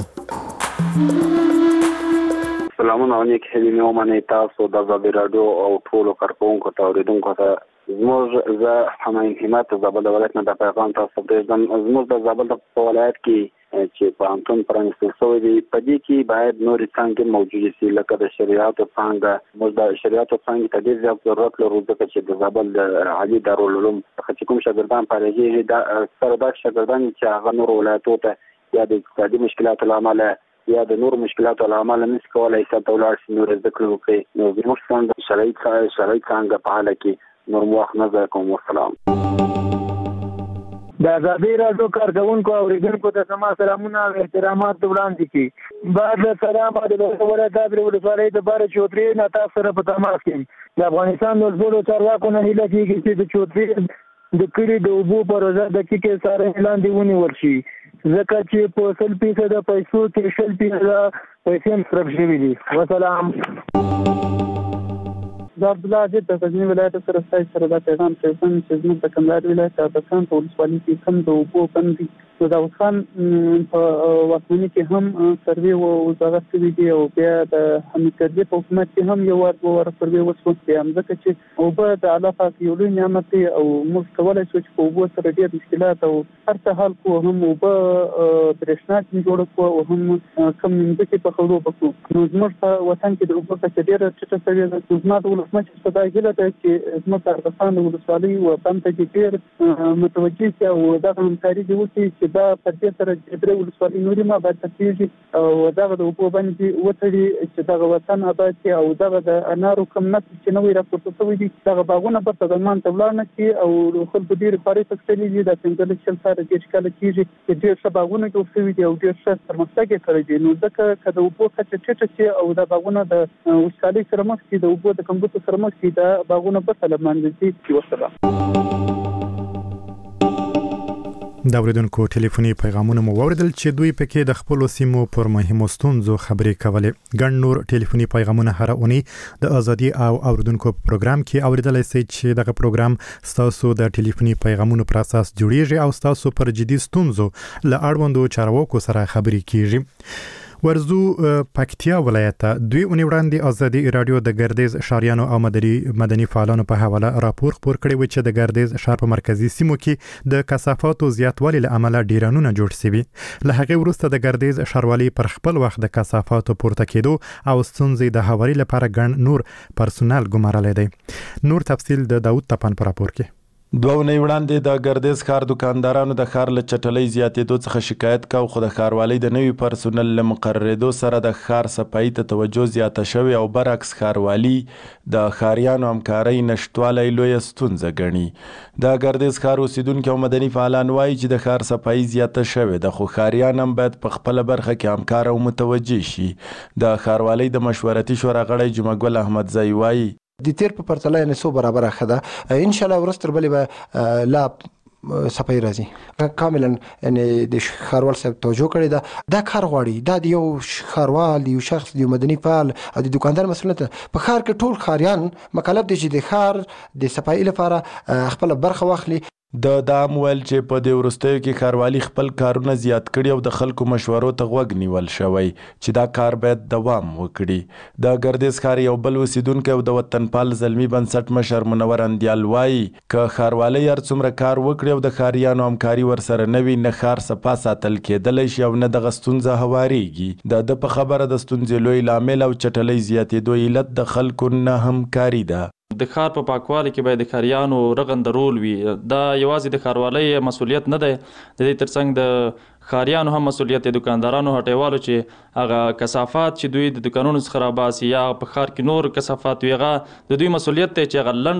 سلامونه او نیک هیلې مې ومنئ تاسو د ازادي راډیو او ټولو کارکوونکو ته اورېدونکو ته زموږ زه همایون همت د زابل ولایت نه د پیغام تاسو پرېږدم. زموږ د زابل په ولایت کې چې پوهنتون پرانیستل شوی دی په دې کې باید نورې څانګې موجودې سي لکه د شریعتو څانګه. موږ د شریعتو څانګې ته ډېر زیات ضرورت لرو ځکه چې د زابل د عالي دارالعلوم څخه چې کوم شاګردان فارغېږي دا اکثره داسې شاګردان چې هغه نورو ولایتو ته یا د اقتصادي مشکلاتو له امله یا د نورو مشکلاتو له امله نشي کولی هلته ولاړ شي نورې زده کړې وکړي. نو زموږ څانګه شرعي شرعي څانګه په حاله کې نور مو وخت نه ضایع کوم. والسلام. د ازادي راډیو کارکونکو او اوریدونکو ته زما سلامونه او احترامات وړاندې کړي. بعد له سلامه د ولایت د ولسوالۍ د باره چوتري نه تاسو سره په تماس کې د افغانستان د ټولو چارواکو نه هیله کېږي چې د چوتري د کلي د اوبو پروژه دقیقې سره لاندې ونیول شي ځکه چې په سل فیصده پیسو کې شل فیصده پیسې مصرف شوي دي. وسلام. د عبدالله عجیب د غزني ولایت سره ستاسو سره دا پیغام پرېږدم چې زموږ د کندهار ولایت د ابدخان په ولسوالۍ کې کم د اوبو بند دي. نو د داود خان په واکمنۍ کې هم سروې وزارت شوي دي او بیا د حمید کرزي په حکومت کې هم یو وار دوه واره سروې وشو. بیا همځکه چې اوبه د الله پاک یو لوی نعمت دی او موږ کولی شو چې په اوبو سره ډېر مشکلات او هر څه حل کړو. هم اوبه برېښنا چې جوړه کړو او هم کم مځکې په خړو وکړو. نو زموږ په وطن کې د اوبو کچه ډېره ټیټه شوې ده. زما د ولسمشر په دا هیله ده چې زموږ د ابدخان د ولسوالۍ وطن ته چې ډېر متوجه شي او دغه همکاري دې وکړي چې دا پر دې سره درې ولسوالۍ نورې ما باید تکېږي او دغه د اوبو باندې وتړي چې دغه وطن آباد شي او دغه د انارو کم نقص چې نوی راپورته شوی دي دغه باغونه به سازمان ته ولاړ نه شي او خلکو ډېرې خوارۍ پکښلي دي. دا پنځلس شل کاله دېرش کاله کېږي چې ډېر ښه باغونه جوړ شوي دي او ډېر ښه پرمختګ یې کړی دی. نو ځکه که د اوبو کچه ټیټه شي او دا باغونه د وچکالۍ سره مخ شي د اوبو د کمبودو سره مخ شي دا باغونه به له منځه ځي. وسلام. د اوریدونکو ټلیفوني پیغامونه مو واوریدل چې دوی پکې د خپل سیمو پر مهمو ستونزو خبرې کولې. ګڼ نور ټلیفوني پیغامونه هر اونۍ د ازادي او اوریدونکو پروګرام کې اوریدلای شئ چې دغه پروګرام ستاسو د ټلیفوني پیغامونو پر اساس جوړیږي او ستاسو پر جدي ستونزو له اړوندو چارواکو سره خبرې کیږي. ورزو پکتیا ولایت دوی اونۍ وړاندې ازادي رادیو د ګردیز شاریانو او مدني مدني فعالانو په حواله راپور خپور کړی و چې د ګردیز ښار په مرکزی سیمو کې د کثافاتو زیاتوالي له امله ډیرانونه جوړ شوي. له هغې وروسته د ګردیز ښاروالي پر خپل وخت د کثافاتو پورته کېدو او ستونزې د هواري لپاره ګڼ نور پرسونل ګمارلی دی. نور تفصیل د داود تپان په راپور کې. دوه اونۍ وړاندې د ګردیز ښار دکاندارانو د ښار له چټلۍ زیاتېدو څخه شکایت کاو خو د ښاروالۍ د نوي پرسونل له مقررېدو سره د ښار صفایي ته توجه زیاته شوې او برعکس ښاروالي د ښاریانو همکارۍ نشتوالی لویه ستونزه ګڼي. د ګردیز ښار اوسیدونکي او مدني فعالان وایي چې د ښار صفایي زیاته شوې ده خو ښاریان هم باید په خپله برخه کې همکار او متوجه شي. د ښاروالۍ د مشورتي شورا غړی جمعه ګل احمدزی وایي د تیر په پرتله یې څو برابره ښه ده. ان شاء الله ورځ تر بلې به لا صفایي راځي. کاملا یعنی د ښاروال صاحب توجه کړې ده. دا کار غواړي دا د یو ښاروال د یو شخص د یو مدني فعال او د دکاندار مسؤلیت ده. په ښار کې ټول ښاریان مکلف دي چې د ښار د صفایي لپاره خپله برخه واخلي. د دام ویل چې په دې وروستیو کې ښاروالي خپل کارونه زیات کړي او د خلکو مشورو ته غوږ نیول شوی چې دا کار باید دوام وکړي. د ګردیز ښار یو بل اوسیدونکی او د وطنپال زلمي بنسټ مشر منور اندیال وایي که ښاروالۍ هر څومره کار وکړي او د ښاریانو همکاري ورسره نه وي نه ښار صفا ساتل کېدلی شي او نه دغه ستونزه هواریږي. د ده په خبره د ستونزې لوی لامل او چټلۍ زیاتېدو علت د خلکو نه همکاري ده. د ښار په پاکوالي کې باید د ښاریانو رغنده رول وي. دا یوازې د ښاروالۍ مسؤلیت نه دی، د دې ترڅنګ د ښاریانو هم مسؤلیت دی، دکاندارانو هټیوالو چې هغه کثافات چې دوی د دکانونو څخه راباسي یا په ښار کې نور کثافات وي هغه د دوی مسؤلیت دی چې هغه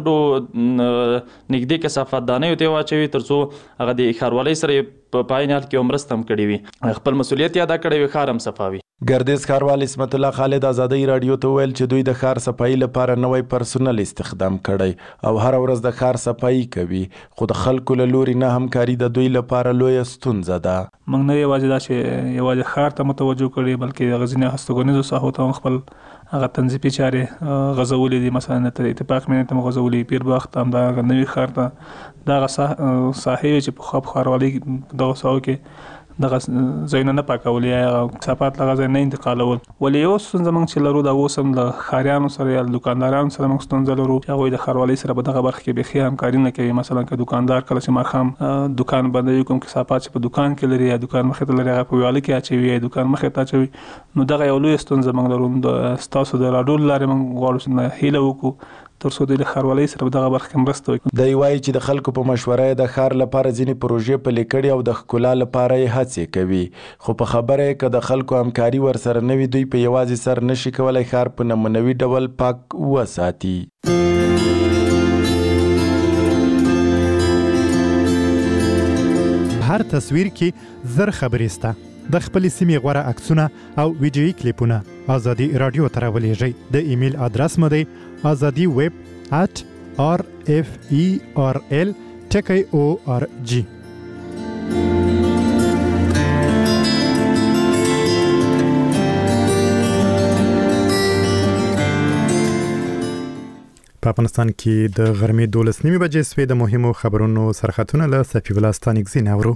لنډو نږدې کثافات دانیو ته واچوي تر څو هغه د ښاروالۍ سره په پای حال کې مرسته هم کړې وي، خپل مسؤلیت یې ادا کړی وي، ښار هم صفا وي. ګردیز ښاروال اسمت الله خالد ازادۍ راډیو ته ویل چې دوی د ښار صفایي لپاره نوی پرسونل استخدام کړی او هر ورځ د ښار صفایي کوي، خو د خلکو له لوري نه همکاري د دوی لپاره لویه ستونزه ده. موږ نه یوازې دا چې یوازې ښار ته متوجه کړي بلکې د ځینې هستوګنیزو ساحو ته هم خپل هغه تنظیفي چارې غځولې دي. مثلا د اتفاق مینې ته مو غځولې، پیربخت همدغه نوي ښار ته دغه ساحې چې پخوا په ښاروالۍ دغه ساحو کې دغه ځایونه نه پاکول یا کثافات لغه ځای نه انتقالول. ولې اوس زمونږ چې لرو دا اوس هم د ښاریانو سره یا دکاندارانو سره موږ ستونزه لرو چې هغوی د ښاروالۍ سره په دغه برخه کې بیخي همکاري نه کوي. مثلا که دکاندار کله چې ماښام دکان بندوي، کوم کثافات چې په دکان کې لري یا دکان مخې ته لري هغه په ویاله کې اچوي یا دکان مخې ته اچوي، نو دغه یو لوی ستونزه موږ لرو. ستاسو د راډیو لارې موږ غواړو چې هیله وکړو تر څو د ښاروالۍ سره په دغه برخه کې مرسته وکړي. دی وایي چې د خلکو په مشوره د ښار لپاره ځینې پروژې پلي کړي او د ښکلا لپاره یې هڅې کوي، خو په خبره یې که د خلکو همکاري ورسره نه وي دوی په یوازې سر نشي کولی ښار په نمونوي ډول پاک وساتي. هر تصویر کې زر خبرې سته. د خپل سیمې غوره عکسونه او ویډیویي کلیپونه ازادي رادیو ته راولېږئ. د ایمیل ادرس مو دی ازادي ویب at r f e r l ټکی او ار جی. په افغانستان کې د غرمې دولس نیمې بجې سوې. د مهمو خبرونو سرخطونه له صفي الله ستانکزي نورو.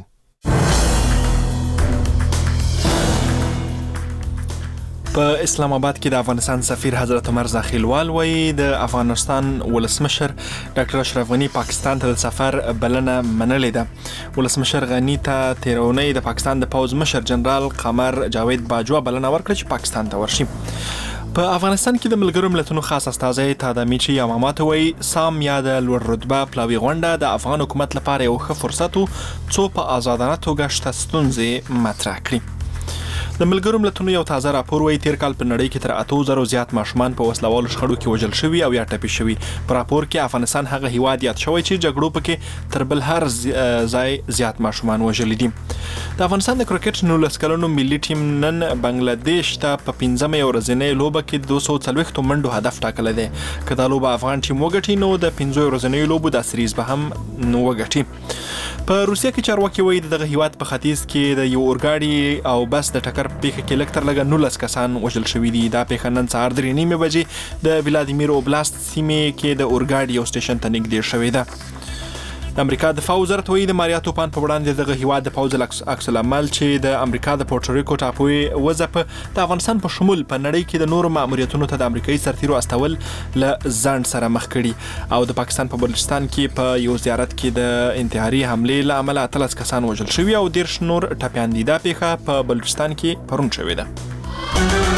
په اسلام آباد کې د افغانستان سفیر حضرت عمر زاخیلوال وایي د افغانستان ولسمشر ډاکټر اشرف غنی پاکستان ته د سفر بلنه منلې ده. ولسمشر غنی ته تیر اونۍ د پاکستان د پوځ مشر جنرال قمر جاوید باجوا بلنه ورکړه چې پاکستان ته ورشي. په افغانستان کې د ملګرو ملتونو خاص استازی تادامیچی یامامات وایي سام یا د لوړ رتبه پلاوي غونډه د افغان حکومت لپاره یو ښه فرصت و څو په آزادانه توګه شته ستونزې مطرح کړي. د ملګرو ملتونو یو تازه راپور وایي تیر کال په نړۍ کې تر اتو زرو زیات ماشومان په وسلوالو شخړو کې وژل شوي او یا ټپي شوي. په راپور کې افغانستان هغه هیواد یاد شوی چې جګړو پکې تر بل هر ځای زیات ماشومان وژلي دي. د افغانستان د کرکټ نولس کلنو ملي ټیم نن بنگلاديش ته په پنځمه ورځنۍ لوبه کې دوه سوه څلوېښت منډو هدف ټاکلی دی. که دا لوبه افغان ټیم وګټي نو د پنځو ورځنیو لوبو دا سریز به هم وګټي. په روسیه کې چارواکي وایي دغه هیواد په ختیځ کې د یو اورګاډي او بس د ټکر پیښه کې لږ تر لږه نولس کسان وژل شوي دي. دا پیښه نن سهار درې نیمې بجې د ولادیمیر اوبلاست سیمې کې د اورګاډي یو سټیشن ته نږدې شوې ده. د امریکا دفاع وزارت وایي د ماریا توپان په وړاندې دغه هیواد د پوځ عکس العمل چې د امریکا د پورټوریکو ټاپوي وځپه د افغانستان په شمول په نړۍ کې د نورو ماموریتونو ته د امریکایي سرتیرو استول له ځنډ سره مخ کړي. او د پاکستان په بلوچستان کې په یو زیارت کې د انتحاري حملې له امله اتلس کسان وژل شوي او دېرش نور ټپیان دي. دا پیښه په بلوچستان کې پرون شوې ده.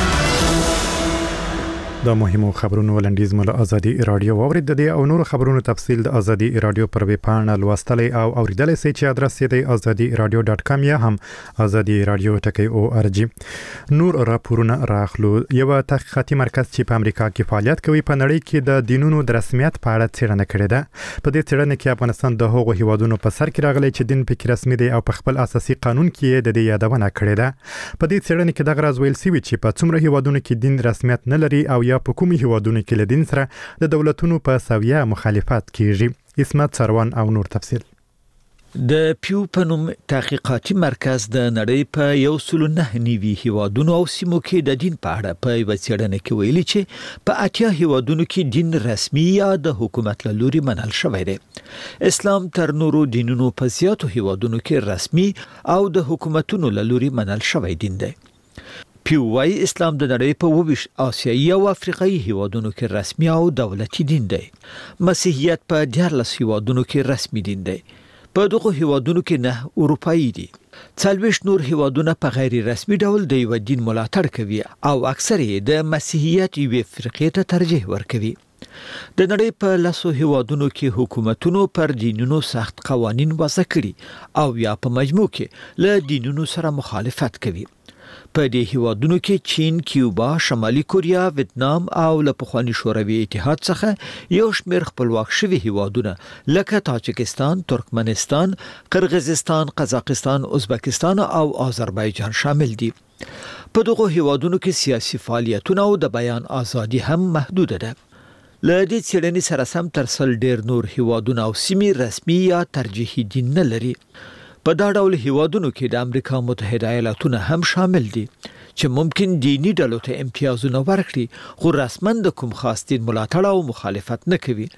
د مهمو خبرونو ولنډیز مو له ازادي رادیو واورید. د دې او نورو خبرونو تفصیل د ازادي رادیو پر ویب پاڼه لوستلی او اوریدلی سئ چې ادرس یې دی ازادي رادیو ډاټ کام یا هم ازادي رادیو ټکی او ار جی. نور راپورونه راخلو. یو تحقیقاتي مرکز چې په امریکا کې فعالیت کوي په نړۍ کې د دینونو د رسمیت په اړه څېړنه کړې ده. په دې څېړنه کې افغانستان د هغو هیوادونو په سر کې راغلی چې دین پکې رسمي دی او په خپل اساسي قانون کې یې د دې یادونه کړې ده. په دې څېړنه کې دغه راز ویل شوي چې په څومره هیوادونو کې دین رسمیت نه لري او یا په کومو هیوادونو کې له دین سره د دولتونو په سویه مخالفت کیږي. اسمت سروان او نور تفصیل. د پیو پنوم تحقیقاتي مرکز د نړۍ په یو سل نه نیوي هیوادونو او سیمو کې د دین په اړه په یوه څېړنه کې ویلي چې په اتیا هیوادونو کې دین رسمي یا د حکومت له لوري منل شوی دی. اسلام تر نورو دینونو په زیاتو هیوادونو کې رسمي او د حکومتونو له لوري منل شوی دین دی. پیو وايي اسلام د نړۍ په وویش آسیایي او افریقایي هیوادونو کې رسمي او دولتي دین دی. مسیحیت په دیارلس هیوادونو کې رسمي دین دی. په دغه هیوادونو کې نه اروپایي دي. څلوېښت نور هیوادونه په غیر رسمي ډول د یو دین ملاتړ کوي او اکثر یې د مسیحیت یوې فرقې ته ترجیح ورکوي. د نړۍ په لسو هیوادونو کې حکومتونو پر دینونو سخت قوانین وضع کړي او یا په مجموع کې له دینونو سره مخالفت کوي. په دې هیوادونو کې چین، کیوبا، شمالي کوریا، ویتنام او له پخواني شوروي اتحاد څخه یو شمېر خپلواک شوي هیوادونه لکه تاجکستان، ترکمنستان، قرغیزستان، قزاقستان، ازبکستان او آذربایجان شامل دي. په دغه هیوادونو کې سیاسي فعالیتونه او د بیان ازادي هم محدوده ده. له دې څېړنې سره سم تر سل ډېر نور هیوادونه او سیمې رسمي یا ترجیحي دین نه لري. په دا ډول هیوادونو کې د امریکا متحده ایالاتونه هم شامل دي چې ممکن دینی ډلو ته امتیازونه ورکړي خو رسماً د کوم خاص دین ملاتړ او مخالفت نه کوي.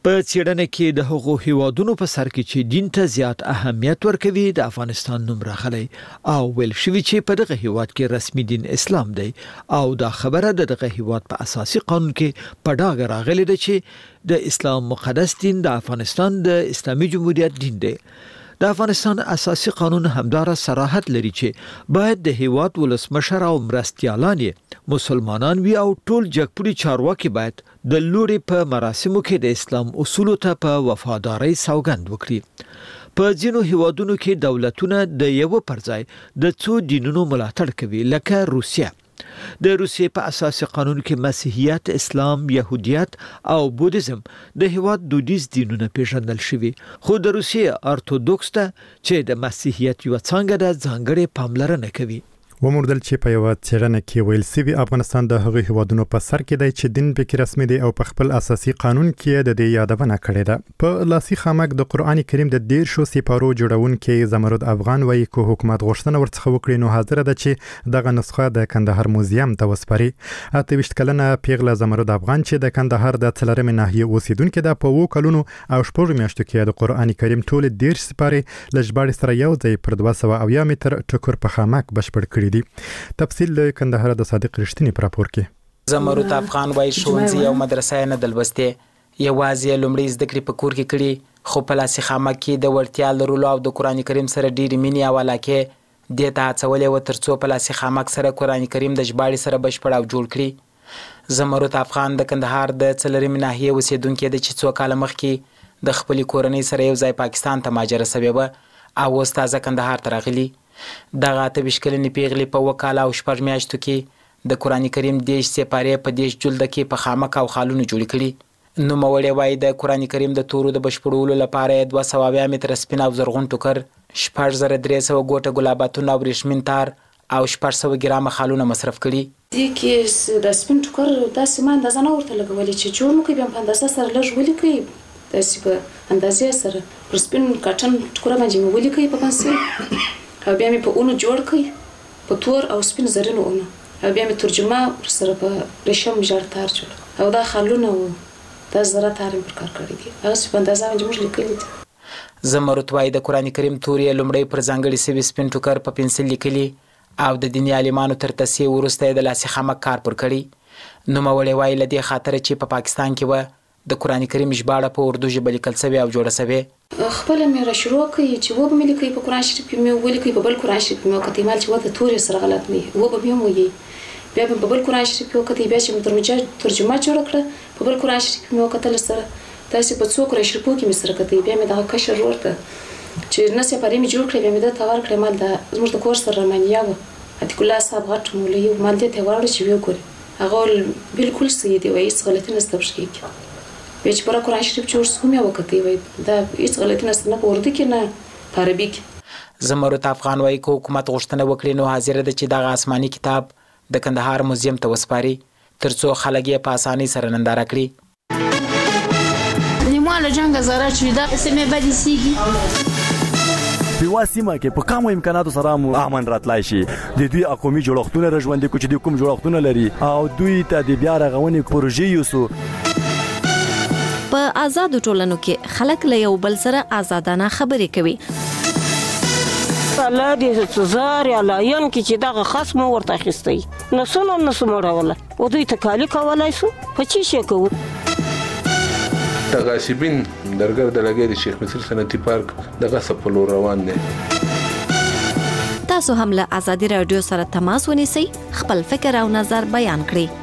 په څېړنه کې د هغو هیوادونو په سر کې چې دین ته زیات اهمیت ورکوي د افغانستان نوم راغلی او ویل شوی چې په دغه هیواد کې رسمي دین اسلام دی او دا خبره د دغه هیواد په اساسي قانون کې په ډاګه راغلی ده چې د اسلام مقدس دین د افغانستان د اسلامي جمهوریت دین دی. د افغانستان اساسي قانون همدارا صراحت لري چې باید د هیواد ولسمشر او مرستیالان مسلمانان وي او ټول جګپوري چارواکي باید د لوري په مراسمو کې د اسلام اصولو ته په وفادارۍ سوګند وکړي. په ځینو هیوادونو کې دولتونه د یو پر ځای د څو دینونو ملاتړ کوي لکه روسیه. د روسیې په اساسي قانون کې مسیحیت، اسلام، يهودیت او بودیزم د هیواد دودیز دینونه پیژندل شوي، خو د روسیې ارتودوکس ته چې د مسیحیت یو څنګه د ځانګړې پاملرنه کوي. وموندل چې په یو څېړنه کې ویل سوي افغانستان د هغو هیوادونو په سر کې دی چې دین پکې رسمي دی او په خپل اساسي قانون کې د دې یادونه کړې ده. په لاسي خامک د قرآن کریم د دیرشو سپارو جوړونکي زمرد افغان وایي که حکومت غوښتنه ورڅخه وکړي نو حاضر ده چې دغه نسخه د کندهار موزیم ته وسپاري. اته ویشت کلنه پیغله زمرد افغان چې د کندهار د څلورمې ناحیې اوسیدونکې ده په اوو کلونو او شپږو میاشتو کې د قرآن کریم ټول دیرش سپارې له ژباړې سره یو ځای پر دوه سوه اویا متر ټکر په خامک بشپړ کړي. تفصیل له کندهار د صادق رښتینی پر راپور کې. زمرد افغان وایي ښوونځي او مدرسې نه دلبستې یوازې لومړی زده کړې په کور کې کړي، خو په لاسي خامک کې د وړتیا لرلو او د قرآن کریم سره ډېرې مینې او علاقې دې ته هڅولې وه تر څو په لاسي خامک سره قرآن کریم د ژباړې سره بشپړ او جوړ کړي. زمرد افغان د کندهار د څلورمې ناحیې اوسیدونکې ده چې څو کاله مخکې د خپلې کورنۍ سره یو ځای پاکستان ته مهاجره سوې وه او اوس تازه کندهار ته راغلي. دغه اته ویشت کلنې پیغلې په اووه کاله او شپږ میاشتو کې د قرآن کریم دیش سپارې په دیش جلده کې په خامک او خالونو جوړې کړي. نوموړې وایي د قرآن کریم د تورو د بشپړولو لپاره یې دوه سوه اویا متره سپین او زرغون ټوکر، شپږ زره درې سوه ګوټه ګلاباتونه او وریښمین تار او شپږ سوه ګرامه خالونه مصرف کړي. دې کې د سپین ټوکر داسې ما اندازه نه ورته لګولې چې جوړ مو کوي بیا په اندازه سره لږ ولیکئ، داسې په اندازې سره پر سپین کاټن ټوکره باندې مې ولیکئ په پنسل او بیا مې په اونو جوړ کړئ په تور او سپین زرینو اونو او بیا مې ترجمه ورسره په ریشم ژړ تار جوړ او دا خالونه و دا زره تار مې پر کار کړی دي هغسې په اندازه باندې موږ لیکلي دي. زمرد وایي د قرآن کریم تورې یې لومړی پر ځانګړي سوي سپین ټوکر په پنسل لیکلي او د دیني عالمانو تر تصحیح وروسته یې د لاسي خامک کار پر کړی. نوموړې وایي له دې خاطره چې په پاکستان کې وه د قرآن کریم ژباړه په اردو ژبه لیکل سوې او جوړه سوې. خپله مې را شروع کړئ چې وبه مې لیکئ په قرآن شریف کې مې ولیکئ په بل قرآن شریف کې مې وکتئ مال چې و د تورې سره غلط مې وبه مې هم ویي بیا مې په بل قرآن شریف کې وکتئ بیا چې مې ترجمه جوړه کړه په بل قرآن شریف کې مې وکتل سره داسې په څو قرآن شریفو کې مې سره کتئ بیا مې دغه کشر ورور ته چې نه سپارې مې جوړ کړې بیا مې ده ته ورکړې مال د زموږ د کور سره رمانیا وه عتیق الله صاحب غټ مولوي و مال دې ته یې وراوړه چې ویې ګورې هغه بالکل صحیح دی وایي هېڅ غلطي نشته پکې کېږي. بیا چې پوره قرآن شریف جوړ سو مې وکتئ وایي دا هېڅ غلطي نشته نه په اردو کې نه په عربي کې. زمرد افغان وایي که حکومت غوښتنه وکړي نو حاضره ده چې دغه آسماني کتاب د کندهار موزیم ته وسپاري تر څو خلک یې په اسانۍ سره ننداره کړي. ما له جنګه زاره چې دا سیمې بدې سیږي په یوه سیمه کې په کمو امکاناتو سره مو امن راتلای شي د دوی قومي جوړښتونه را ژوندي کړو چې دوی کوم جوړښتونه لري او دوی ته د بیا رغونې پروژې یوسو. په آزادو ټولنو کې خلک له یو بل سره آزادانه خبرې کوي. الله دې زار یا لاین کې چې دغه خصم ورته اخیستی نو څونه نه سو مړوله او دوی ته کالي کولی سو په چی شي کوو. د غاصبین درګر د لګۍ د شیخ مصر صنعتي پارک د غصب په لور روان دی. تاسو هم له ازادي رادیو سره تماس ونیسئ، خپل فکر او نظر بیان کړئ.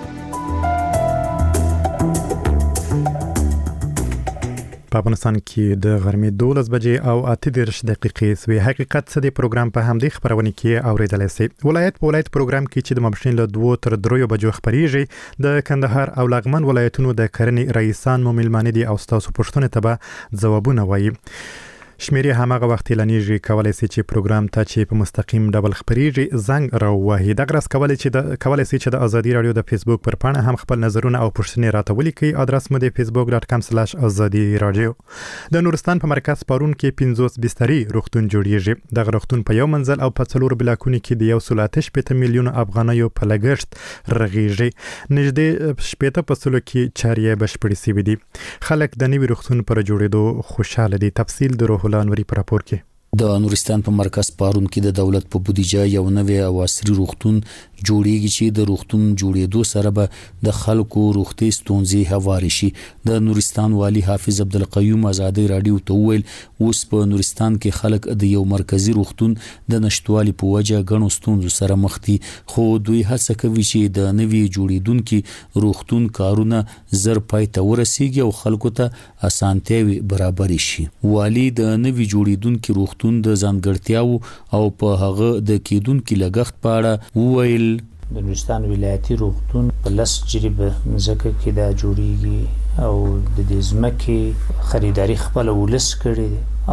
په افغانستان کې د غرمې دولس بجې او اته دېرش دقیقې سوې. حقیقت څه دی پروګرام په همدې خپرونې کې اوریدلی سئ. ولایت په ولایت پروګرام کې چې د ماسپښین له دوو تر دریو بجو خپریږي د کندهار او لغمان ولایتونو د کرنې رئیسان مو میلمانه دي او ستاسو پوښتنې ته به ځوابونه وایي. شمیرې هماغه وخت اعلانېږي کولای شي چې پروګرام ته چې په مستقیم ډول خبريږي زنګ راوهي دغه راس کولای چې د کولای شي چې د ازادي رادیو د فیسبوک پر پاڼه هم خپل نظرونه او پوښتنې راته ولیکي. ادرس مو د فیسبوک ډاټ کام سلاش ازادي رادیو. د نورستان په مرکز پارون کې پنځوس بسترې روغتون جوړیږي. دغه روغتون په یو منزل او په څلور بلاکونو کې د یو سل اته شپېته میلیونه افغانیو په لګښت رغیږي. نږدې شپېته په سلو کې چارې بشپړې شوې دي. خلک د نوي روغتون پر جوړېدو خوشاله دي. تفصیل د روح الله انوري په راپور کې. د نورستان په مرکز پارون کې د دولت په بودیجه یو نوی او عصري روغتون جوړیږي چې د روغتون جوړېدو سره به د خلکو روغتي ستونزې هواري شي. د نورستان والی حافظ عبدالقیوم ازادي رادیو ته ویل اوس په نورستان کې خلک د یو مرکزی روغتون د نشټوالي په وجه غنو ستونزو سره مخ دي، خو دوی هڅه کوي چې د نوي جوړیدونکو روغتون کارونه زر پای ته ورسیږي او خلکو ته اسانتیاوي برابر شي. والی د نوي جوړیدونکو روغتون د ځانګړتیاو او په هغه د کېدونکو لګښت په اړه وویل. د نورستان ولایتي روغتون په لس جریبه ځکه کې دا جوړیږي او د دې ځمکې خریداري خپل ولس کړي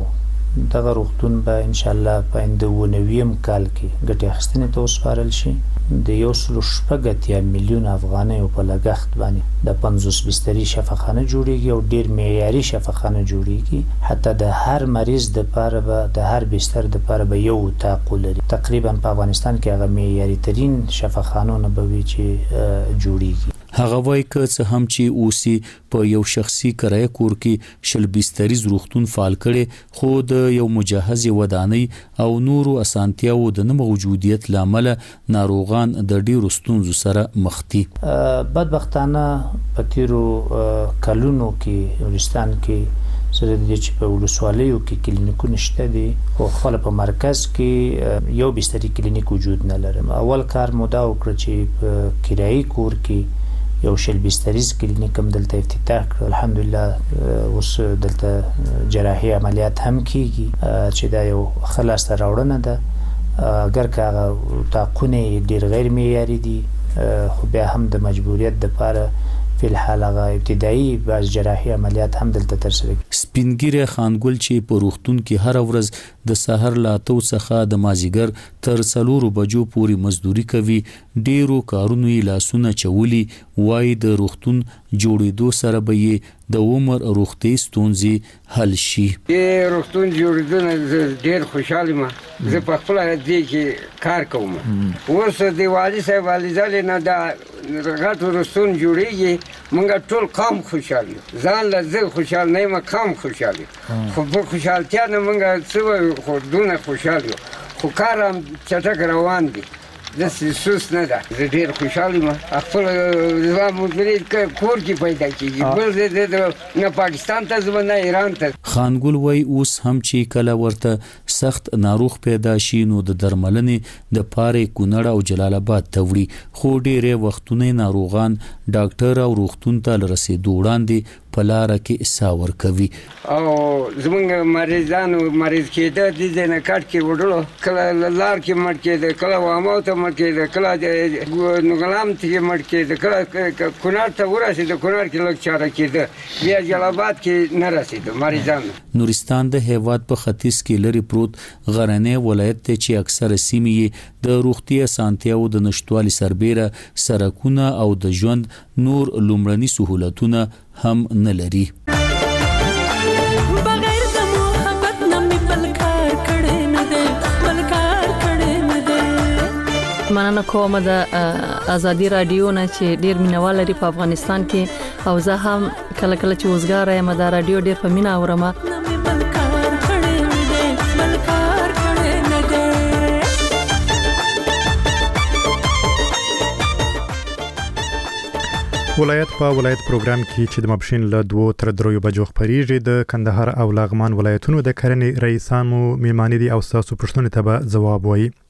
او دغه روغتون به ان شاء الله په آینده نویم کال کې ګټه اخیستنې ته وسپارل شي. د یو سل شپږ اتیا میلیون افغانۍ په لګښت باندې د پنځوس بسترې شفاخانه جوړیږي او ډیر معیاري شفاخانه جوړیږي. حتی د هر مریض د لپاره به د هر بستر د لپاره به یو اتاق لري. تقریبا په افغانستان کې هغه معیاري ترين شفاخانونه به وي چې جوړیږي. هغه وایي که څه هم چې اوسي په یو شخصي کرایه کور کې شل بستریز روغتون فعال کړي، خو د یو مجهز ودانۍ او نورو اسانتیاو د نه موجودیت لامل ناروغان د ډیرو ستونزو سره مخ دي. بدبختانه په تیرو کلونو کې نورستان کې سره د چې په ولسوالیو کې کلینیکونه شته دي، خو خپل په مرکز کې یو بستری کلینیک وجود نه لري. اول کار مو دا وکړ چې په کرایي کور کې یو شل بستریز کلینیک هم دلته افتتاح کړ. الحمدلله اوس دلته جراحي عملیات هم کیږي چې دا یو خلاص راوړنه ده. اگر که تاقونه ډیر غیر معیاري دي خو بیا هم د مجبوریت د لپاره په الحال هغه ابتدایي بعض جراحي عملیات هم دلته ترسره کیږي. سپینګیره خانګل چې په روغتون کې هر ورځ د سحر لا تو څخه د مازیګر تر څلورو بجو پورې مزدوري کوي، ډیرو کارونو یې لاسونه چولي. وای د روغتون جوړېدو سره به یې د عمر روغتي ستونزې حل شي. یې روغتون جوړېدو ډیر خوشاله ما زه په خپل دې کې کار کوم. اوس د والي صاحب والي نه دا غټ روغتون جوړیږي، مونږ ټول قوم خوشاله یو. ځان له زه خوشاله نه یم، قوم خوشاله یو. خو په خوشالتیا نه مونږ څه خو دونه خوشاله یو، خو کار هم چټک روان دی. د سوس نه ده. زه ډیر خوشاله یم. خپل ځوان مدیری کور کې پیدا کیږي، بل د نه پاکستان ته ځم نه ایران ته. خانګل وای اوس هم چې کله ورته سخت ناروغ پیدا شي نو د درملنې د پاره کونړ او جلال آباد ته وړي، خو ډیره وختونه ناروغان ډاکټر او روغتون ته رسیدو وړاندې په لار کې ساور کوي. او زمونږ مریضانو مریض کېده د دې نه کټ کې وډلو، کله لار کې مړ کېده، کله وامو ته مړ کېده، کله د نوګلام ته مړ کېده، کله کونړ ته ورسېده، کونړ کې لږ چاره کېده، بیا جلال آباد کې نه رسېده مریضانو. نورستان د هیواد په ختیځ کې لري پروت غرنی ولایت ته چې اکثره سیمې د روغتي اسانتیاو د نشټوالي سربېره سرکونه او د ژوند نور لومړني سہولتونه هم نه لري. بغیر د محبت نه می بل کار کړي نه ده، بل کار کړي نه ده. مننه کوم د ازادي رادیو نه چې ډیر مینوال لري په افغانستان کې، او زه هم کله کله چې وزګار یم د رادیو ډیر په مینا اورم. ولایت په ولایت پروګرام کې چې د مبشین له دوه تر دریو بجو خبريږي د کندهار او لغمان ولایتونو د کرنې رئیسانو میمانې دي او تاسو پښتون ته به جواب وایي.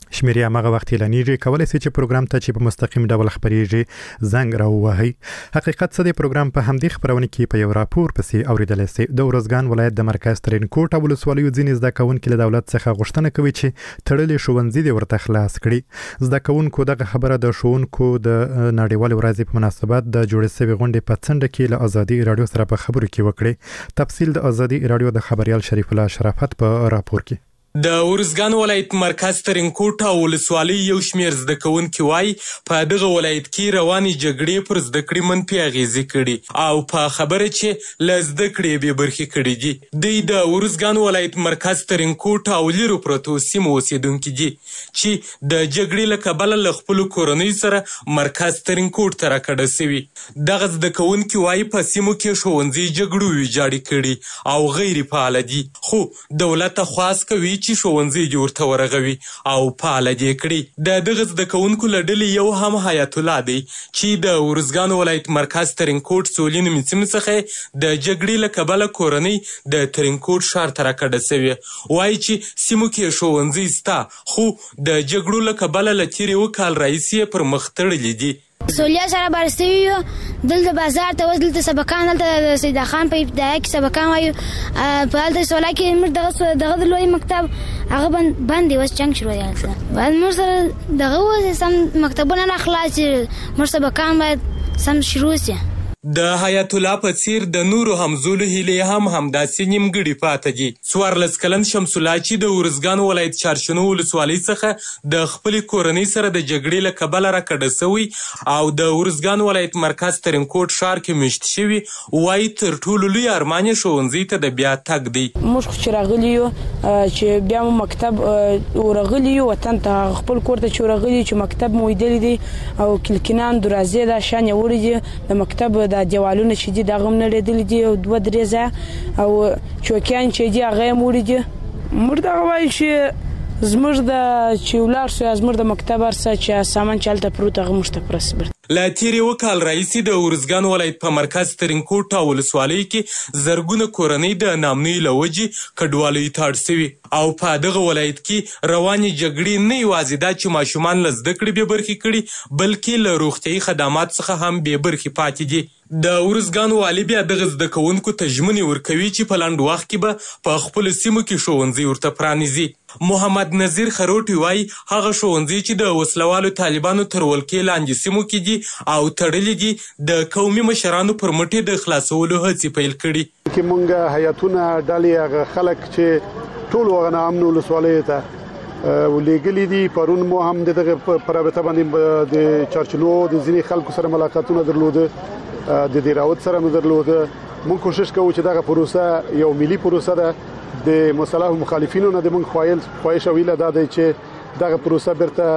شمیرې هغه وخت اعلانېږي کولای شي چې پروګرام ته چې په مستقیم ډول خبريږي زنګ راووهي. حقیقت څه دی پروګرام په همدې خبرونه کې په یو راپور پسې اوریدل شي. د ورزګان ولایت د مرکز ترینکوټ ولسوالیو ځینې زده کوونکو له دولت څخه غوښتنه کوي چې تړلې ښوونځي دې ورته خلاص کړي. زده کوونکو دغه خبره د ښوونکو د نړیوال ورځې په مناسبت د جوړې شوې غونډې په څنډه کې له ازادي رادیو سره په خبرو کې وکړي. تفصیل د ازادي رادیو د خبريال شریف الله شرافت په راپور کې. د ورزګان ولایت مرکز ترینکوټ او ولسوالۍ یو شمېر زده کوونکي وایي په دغه ولایت کې روانې جګړې پر زده کړې منفي اغېزې کړي او په خبره چې له زده کړې بې برخې کړي دي. دوی د ورزګان ولایت مرکز ترینکوټ او لیرو پرتو سیمو اوسېدونکي دي چې د جګړې له کبله له خپلو کورنیو سره مرکز ترینکوټ ته راکډه سوي. دغه زده کوونکي وایي په سیمو کې ښوونځي جګړو ویجاړې کړي او غیر فعاله دي، خو دولت خواست کوي چې ښوونځي دې ورته ورغوي او فعاله دې کړي. د دغه زده کوونکو له ډلې یو هم حیات الله دی چې د ورزګان ولایت مرکز ترینکوټ سولې نومې سیمې څخه د جګړې له کبله کورنۍ د ترینکوټ ښار ته راکډه سوې. وایي چې سیمو کې ښوونځي سته خو د جګړو له کبله له تېرې اوه کال راهیسې پر مخ تړلي دي. سولیا سره برسوي یو دلته بازار ته وځ دلته سبقان دلته د سیدا خان په ابتدایي کې سبقان وایو په هلته سولا کې موږ دغه دغه لوی مکتب هغه باندې اوس جنګ شروع دی. هلته باید موږ سره دغه اوس سم مکتبونه نه خلاص چې موږ سبقان باید سم شروع سي. د حیات الله په څیر د نورو همزولو هیلې هم همداسې نیمګړې پاتې دي. څوارلس کلن شمس الله چې د ورزګان ولایت چارشنو ولسوالۍ څخه د خپلې کورنۍ سره د جګړې له کبله راکډه سوی او د ورزګان ولایت مرکز ترینکوټ ښار کې مېشت شوي، وایي تر ټولو لوی ارمان یې ښوونځي ته د بیا تګ دی. موږ خو چې راغلي یو چې بیا مو مکتب ورغلي یو وطن ته خپل کور ته چې ورغلي چې مکتب مو لیدلی دی او کلکینان درازې دا شان یې وړي دي د مکتب د دیوالونه چې دي دغه هم نړېدلي دي او دوه درې ځایه او چوکیان چې دي هغه یې موړي دي. موږ دغه وایو چې زموږ د چې ولاړ سو زموږ د مکتب هر څه چې سامان چې هلته پروت هغه موږ ته پرسبر. له تېرې اوه کال راهیسې د ورزګان ولایت په مرکز ترینکوټ او ولسوالۍ کې زرګونه کورنۍ د نامنۍ له وجې کډوالیو ته اړ سوي او په دغه ولایت کې روانې جګړې نه یوازې دا چې ماشومان له زده کړې بې برخې کړي بلکې له روغتیایي خدمات څخه هم بې برخې پاتې دي. د ورزګان والي بیا دغه زده کوونکو ته ژمنې ورکوي چې په لنډ وخت کې به په خپلو سیمو کې ښوونځي ورته پرانیزي. محمد نظیر خروټي وایي هغه ښوونځي چې د وسلوالو طالبانو تر ولکې لاندې سیمو کې دي او تړلي دي د قومي مشرانو پر مټې د خلاصولو هڅې پیل کړي. کې مونږ حیاتونه ډلې هغه خلک چې ټول وغه امن ولسوالۍ ته ولېږلي دي. پرون مو هم دغه په رابطه باندې د چارچلو د ځینې خلکو سره ملاقاتونه درلوده، د دې راوت سره مو درلوده. مونږ کوشش کوو چې دغه پروسه یو ملي پروسه ده. د مصالح مخالفینو نه د مونږ خوایل خوایش ویله دا دی چې دغه پروسه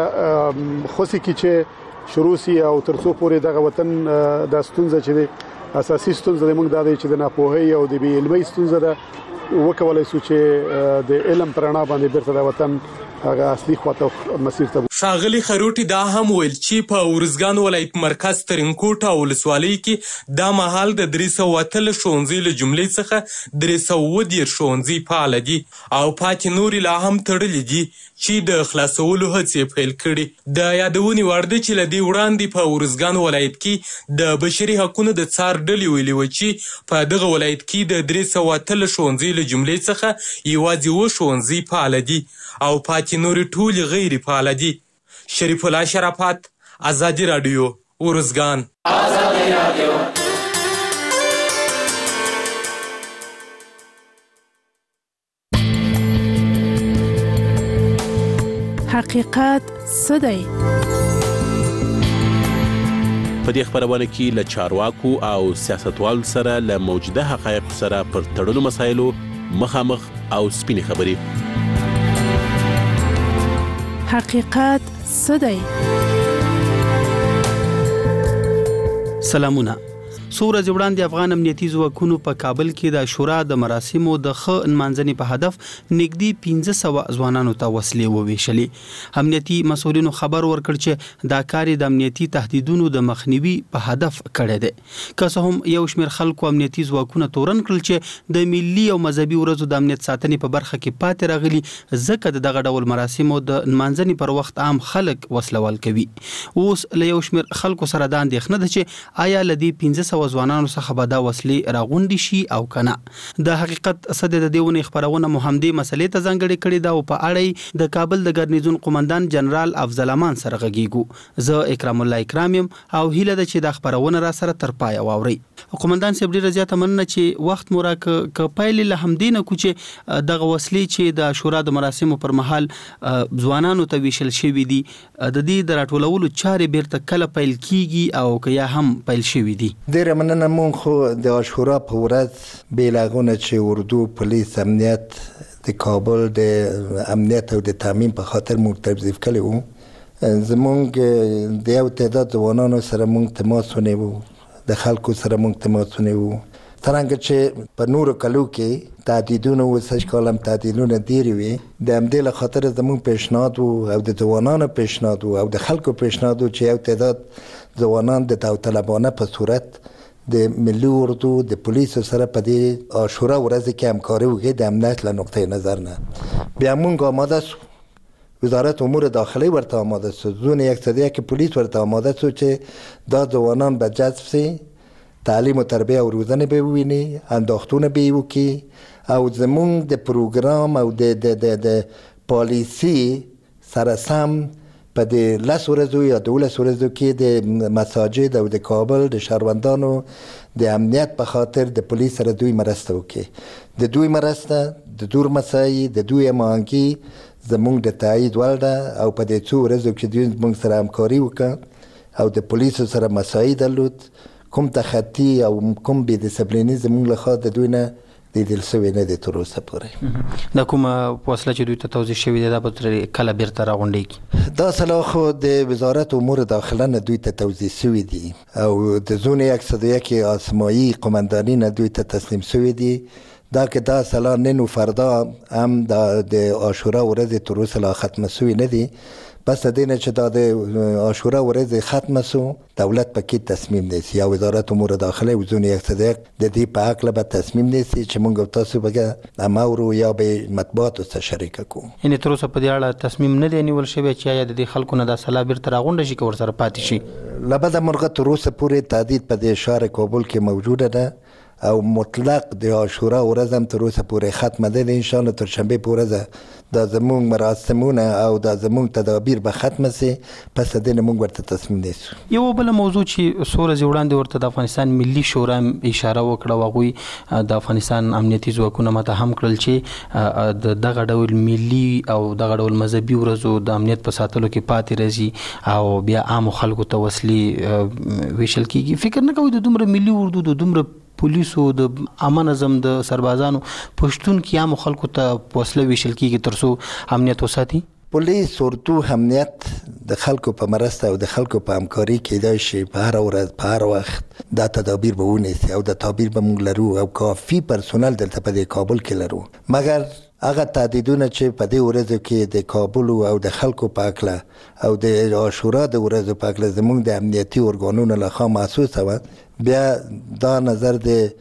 برته خوسي کی چې شروع سي او ترڅو پورې دغه وطن د ستونزې چې اساسي ستونزې موږ دا دی چې د ناپوهۍ او د بې علمۍ ستونزه ده وکولای شو چې د علم پرانا باندې برته د وطن هغه اصلي خواته مسیر ته. ښاغلي خروټي دا هم ویل چې په ورزګان ولایت مرکز ترینکوټ او ولسوالۍ کې دا مهال د درې سوه اتلس ښوونځي له جملې څخه درې سوه اووه دېرش ښوونځي فعاله دي او پاتې نورې لا هم تړلي دي چې د خلاصولو هڅې پیل کړي. د یادونې وړ ده چې له دې وړاندې په ورزګان ولایت کې د بشري حقونو د څار ډلې ویلي وه چې په دغه ولایت کې د درې سوه اتلس ښوونځي له جملې څخه یوازې اووه ښوونځي فعاله دي او پاتې نورې ټولې غیر فعاله دي. شریف الله شرافت، ازادي رادیو، ورزګان. ازادي رادیو حقیقت څه دی؟ په دې خبرونه کې له چارواکو او سیاستوالو سره له موجوده حقایقو سره پر تړلو مسایلو مخامخ او سپینې خبرې. حقیقت څه دی؟ سلامونه. څو ورځې وړاندې افغان امنیتي ځواکونو په کابل کې د شورا د مراسمو د ښه نمانځنې په هدف نږدې پنځه سوه ځوانانو ته وسلې وویشلې. امنیتي مسؤلینو خبر ورکړ چې دا کار د امنیتي تهدیدونو د مخنیوي په هدف کړی دی. که څه هم یو شمېر خلکو امنیتي ځواکونه تورن کړل چې د ملي او مذهبي ورځو د امنیت ساتنې په برخه کې پاتې راغلي، ځکه د دغه ډول مراسمو د نمانځنې پر وخت عام خلک وسلوال کوي. اوس له یو شمېر خلکو سره دا اندېښنه ده چې آیا له دې پنځه سوه ځوانانو څخه به دا وسلې راغونډې شي او که نه. د حقیقت څه دی د دې ونې خپرونه مو همدې مسلې ته ځانګړې کړې ده او په اړه د کابل د ګرنیزون قومندان جنرال افضل امان سره غږیږو. زه اکرام الله اکرام یم او هیله ده چې دا خپرونه را سره تر پایه واورئ. قومندان صاحب ډېره زیاته مننه چې وخت مو راکړ. که پایلې له همدې نه کوو چې دغه وسلې چې د شورا د مراسمو پر مهال ځوانانو ته ویشل شوي دي، د دې د راټولولو چارې بیرته کله پیل کیږي او که یا هم پیل شوي دي؟ ډېره مننه. مونږ خو د عاشورا په ورځ بې له هغه نه چې اردو، پولیس، امنیت د کابل د امنیت او د تامین په خاطر مونږ توظیف کړی وو. زمونږ د یو تعداد ځوانانو سره مونږ تماس ونیو، د خلکو سره مونږ تماس ونیو. څرنګه چې په نورو کلو کې تهدیدونه و، سږ کال هم تهدیدونه ډېرې وي، د همدې له خاطره زمونږ پیشنهاد و او د ځوانانو پیشنهاد و او د خلکو پیشنهاد و چې یو تعداد ځوانان د داوطلبانه په صورت د ملي اردو د پولیسو سره په دې عاشورا ورځ کې همکاري وکړي د امنیت له نقطې نظر نه. بیا مونږ آماده سو، وزارت امور داخلی ورته آماده سو، زون یک صدیه که پولیس ورته آماده سو چې دا ځوانان به جذب سي، تعلیم و تربیه او روزنه ببینی، انداختونه به وکړي او زمونږ د پروګرام او د د د د پالیسي سره سم په د لس ورځو یا دولس ورځو کې د مساجد او د کابل د شهروندانو د امنیت په خاطر د پولیس سره دوی مرسته وکړي. د دوی مرسته، د دور مسایي، د دوی هماهنګي زمونږ د تایید وړ ده او په دې څو ورځو کې دوی زمونږ سره همکاري وکړه او د پولیسو سره مسایي درلود. کوم تخطي او کوم بې ډسپلیني زمونږ له خوا د دوی نه لیدل سوی نه دی تر اوسه پورې. دا کومه وسله چې دوی ته توضیح شوې ده دا به کله بیرته راغونډېږي؟ دا سلاح خو د وزارت امور داخله نه دوی ته توضیح سوي دي او د زون یک صد و یک آسمایی قماندانی نه دوی ته تسلیم سوي دي. دا که دا سلاح نن و فردا هم د عاشورا ورځ تر اوسه لا ختمه سوي نه دي. بس د دې نه چې دا د عاشورا ورځ ختمه سو، دولت پکې تصمیم نیسي یا وزارت امور داخله او زون یک صد و یک د دې په هکله به تصمیم نیسي چې موږ او تاسو به اماورو یا به مطبوعاتو سره شریکه کوو. یعنې تر اوسه په دې اړه تصمیم نه دی نیول شوی چې آیا د دې خلکو نه دا سلاح بیرته راغونډه شي که ورسره پاتې شي؟ له بده مرغه تر اوسه پورې تهدید په دې ښار کابل کې موجوده ده او مطلق د عاشورا ورځ هم تر اوسه پورې ختمه ده. انشاءالله تر شنبې په ورځ دا زمونږ مراسمونه او دا زمونږ تدابیر به ختمه سي، پس د دې نه موږ ورته تصمیم نیسو. یو بله موضوع چې څو ورځې وړاندې ورته د افغانستان ملي شورا اشاره وکړه او هغوی د افغانستان امنیتي ځواکونه متهم کړل چې د دغه ډول ملي او دغه ډول مذهبي ورځو د امنیت په ساتلو کې پاتې راځي او بیا عامو خلکو ته وسلې ویشل کیږي. فکر نه کوئ د دومره ملي اردو، د دومره پولیسو، د عامه نظم د سربازانو پښتون کې عامو خلکو ته وسله ویشل کیږي تر څو امنیت وساتي؟ پولیس، اردو، امنیت د خلکو په مرسته او د خلکو په همکاري کېدای شي په هر ورځ په هر وخت دا تدابیر به ونیسي او د تدابیر به موږ لرو او کافي پرسونل دلته په دې کابل کې لرو. مګر هغه تهدیدونه چې په دې ورځو کې د کابل او د خلکو په هکله او د عاشورا د ورځو په هکله زموږ د امنیتي ارګانونو له خوا محسوسه وه، بیا دا نظر